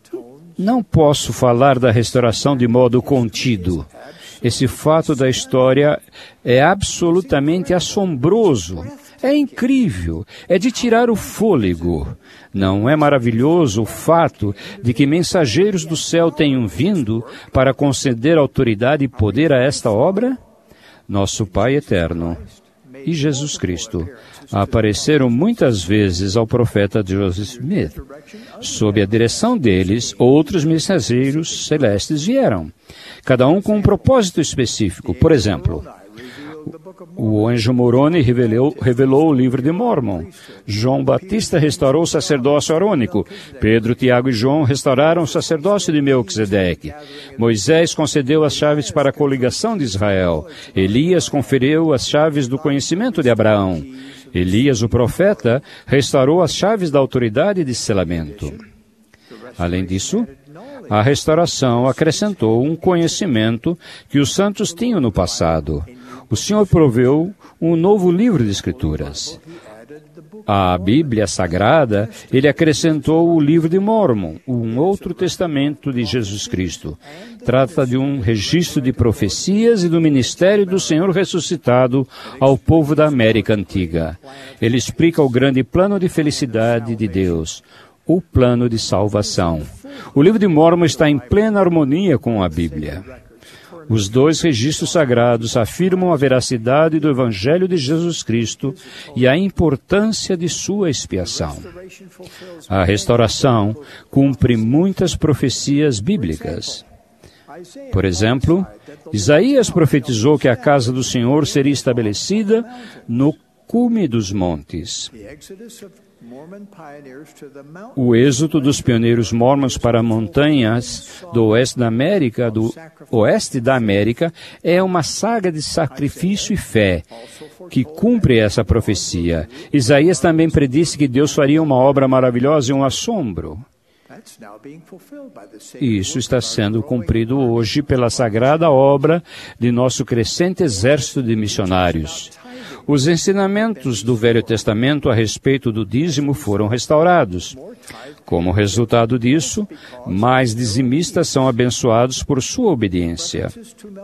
S9: Não posso falar da restauração de modo contido. Esse fato da história é absolutamente assombroso. É incrível, é de tirar o fôlego. Não é maravilhoso o fato de que mensageiros do céu tenham vindo para conceder autoridade e poder a esta obra? Nosso Pai Eterno e Jesus Cristo apareceram muitas vezes ao profeta Joseph Smith. Sob a direção deles, outros mensageiros celestes vieram, cada um com um propósito específico. Por exemplo, o anjo Moroni revelou, revelou o livro de Mórmon. João Batista restaurou o sacerdócio arônico. Pedro, Tiago e João restauraram o sacerdócio de Melquisedeque. Moisés concedeu as chaves para a coligação de Israel. Elias conferiu as chaves do conhecimento de Abraão. Elias, o profeta, restaurou as chaves da autoridade de selamento. Além disso, a restauração acrescentou um conhecimento que os santos tinham no passado. O Senhor proveu um novo livro de Escrituras. À Bíblia Sagrada, Ele acrescentou o livro de Mórmon, um outro testamento de Jesus Cristo. Trata de um registro de profecias e do ministério do Senhor ressuscitado ao povo da América Antiga. Ele explica o grande plano de felicidade de Deus, o plano de salvação. O livro de Mórmon está em plena harmonia com a Bíblia. Os dois registros sagrados afirmam a veracidade do Evangelho de Jesus Cristo e a importância de sua expiação. A restauração cumpre muitas profecias bíblicas. Por exemplo, Isaías profetizou que a casa do Senhor seria estabelecida no cume dos montes. O êxodo dos pioneiros mormons para montanhas do oeste da América, do oeste da América, é uma saga de sacrifício e fé que cumpre essa profecia. Isaías também predisse que Deus faria uma obra maravilhosa e um assombro. E isso está sendo cumprido hoje pela sagrada obra de nosso crescente exército de missionários. Os ensinamentos do Velho Testamento a respeito do dízimo foram restaurados. Como resultado disso, mais dizimistas são abençoados por sua obediência.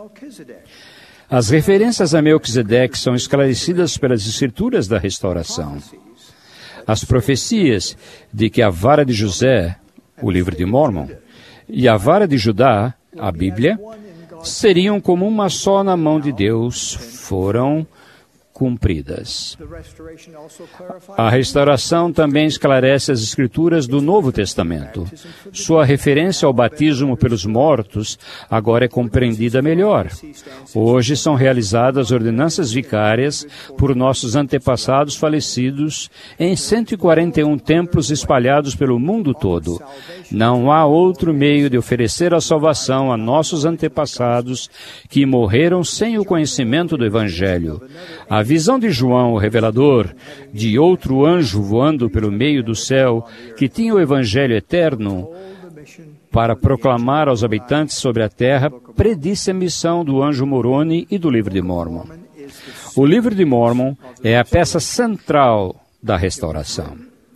S9: As referências a Melquisedeque são esclarecidas pelas Escrituras da restauração. As profecias de que a vara de José, o livro de Mórmon, e a vara de Judá, a Bíblia, seriam como uma só na mão de Deus, foram cumpridas. A restauração também esclarece as Escrituras do Novo Testamento. Sua referência ao batismo pelos mortos agora é compreendida melhor. Hoje são realizadas ordenanças vicárias por nossos antepassados falecidos em cento e quarenta e um templos espalhados pelo mundo todo. Não há outro meio de oferecer a salvação a nossos antepassados que morreram sem o conhecimento do Evangelho. A visão de João, o revelador, de outro anjo voando pelo meio do céu, que tinha o Evangelho eterno para proclamar aos habitantes sobre a terra, predisse a missão do anjo Moroni e do livro de Mórmon. O livro de Mórmon é a peça central da restauração.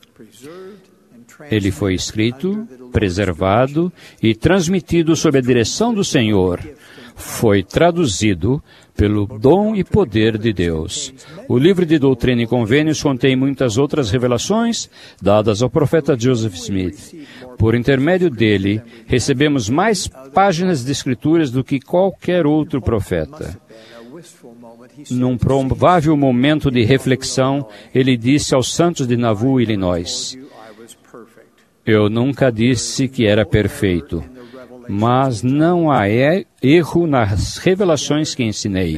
S9: Ele foi escrito, preservado e transmitido sob a direção do Senhor. Foi traduzido pelo dom e poder de Deus. O livro de Doutrina e Convênios contém muitas outras revelações dadas ao profeta Joseph Smith. Por intermédio dele, recebemos mais páginas de escrituras do que qualquer outro profeta. Num provável momento de reflexão, ele disse aos santos de Nauvoo, Illinois: "Eu nunca disse que era perfeito, mas não há erro nas revelações que ensinei."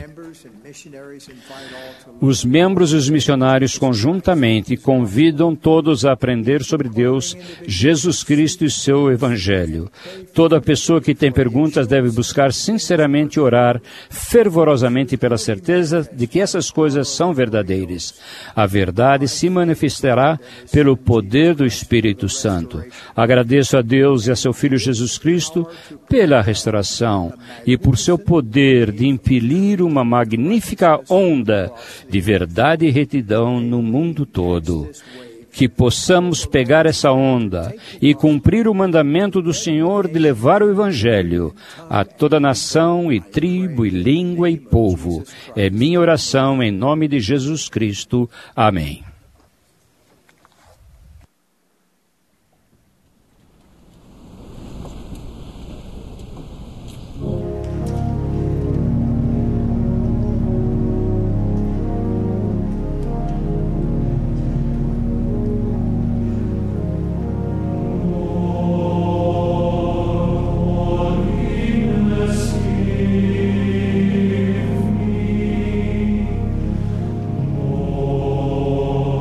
S9: Os membros e os missionários conjuntamente convidam todos a aprender sobre Deus, Jesus Cristo e seu Evangelho. Toda pessoa que tem perguntas deve buscar sinceramente orar fervorosamente pela certeza de que essas coisas são verdadeiras. A verdade se manifestará pelo poder do Espírito Santo. Agradeço a Deus e a seu Filho Jesus Cristo pela restauração e por seu poder de impelir uma magnífica onda de verdade e retidão no mundo todo. que possamos pegar essa onda e cumprir o mandamento do Senhor de levar o Evangelho a toda nação e tribo e língua e povo. É minha oração em nome de Jesus Cristo. Amém.
S11: Oh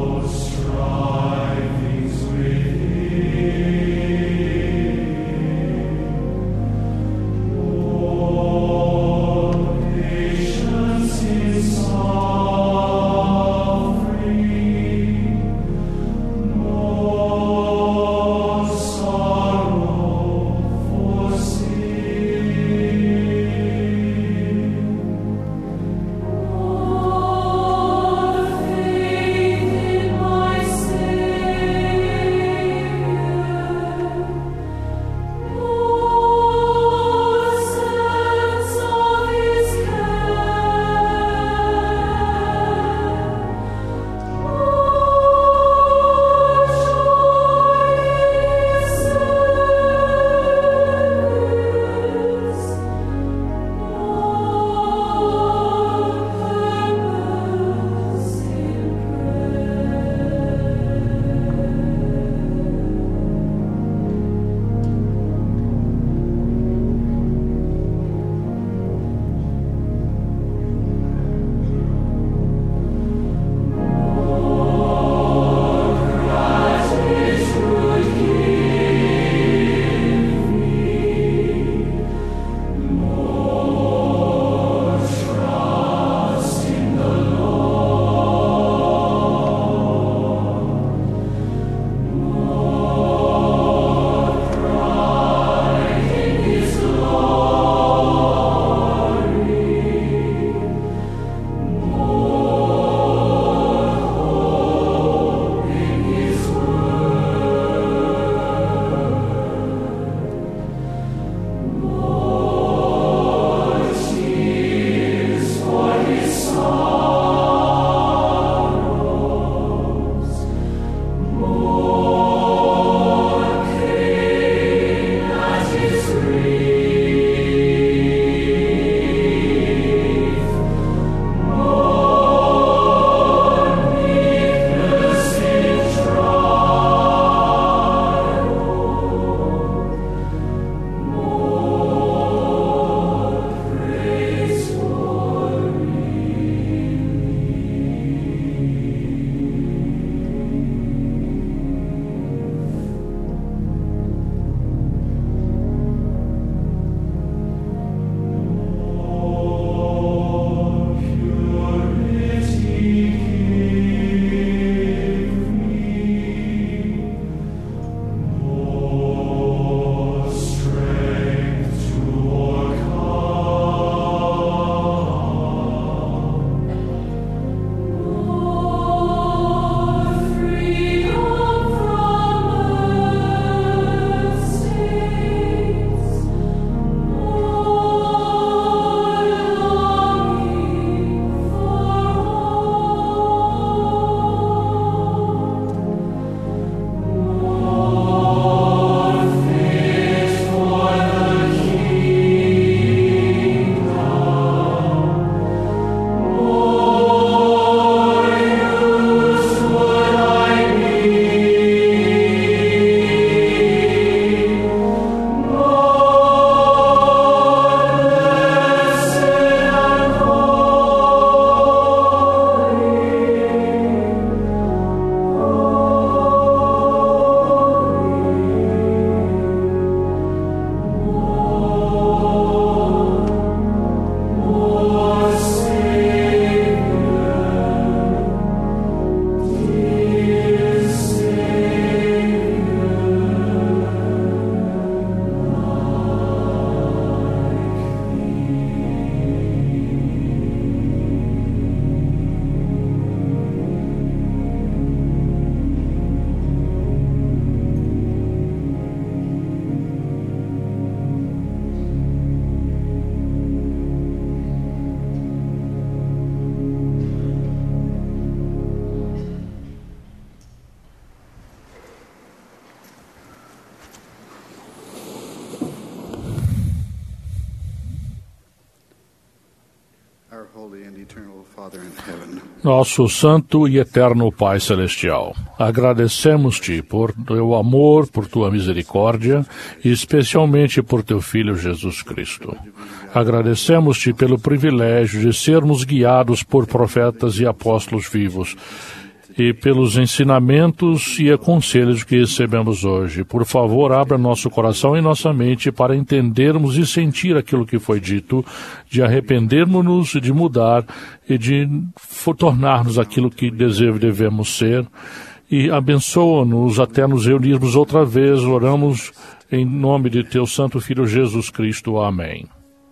S11: Nosso santo e eterno Pai Celestial, agradecemos-te por teu amor, por tua misericórdia e especialmente por teu Filho Jesus Cristo. Agradecemos-te pelo privilégio de sermos guiados por profetas e apóstolos vivos e pelos ensinamentos e conselhos que recebemos hoje. Por favor, abra nosso coração e nossa mente para entendermos e sentir aquilo que foi dito, de arrependermos-nos, de mudar e de tornar-nos aquilo que devemos ser. E abençoa-nos até nos reunirmos outra vez. Oramos em nome de teu Santo Filho Jesus Cristo. Amém.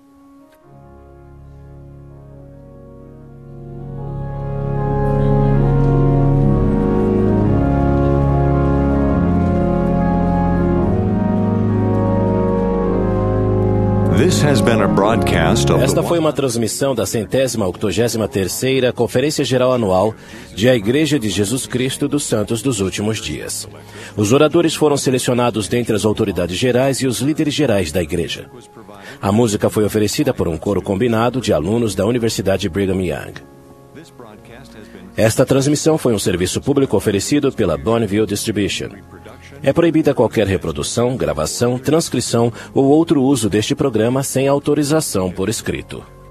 S10: Esta foi uma transmissão da centésima octogésima terceira Conferência Geral Anual de A Igreja de Jesus Cristo dos Santos dos Últimos Dias. Os oradores foram selecionados dentre as autoridades gerais e os líderes gerais da Igreja. A música foi oferecida por um coro combinado de alunos da Universidade Brigham Young. Esta transmissão foi um serviço público oferecido pela Bonneville Distribution. É proibida qualquer reprodução, gravação, transcrição ou outro uso deste programa sem autorização por escrito.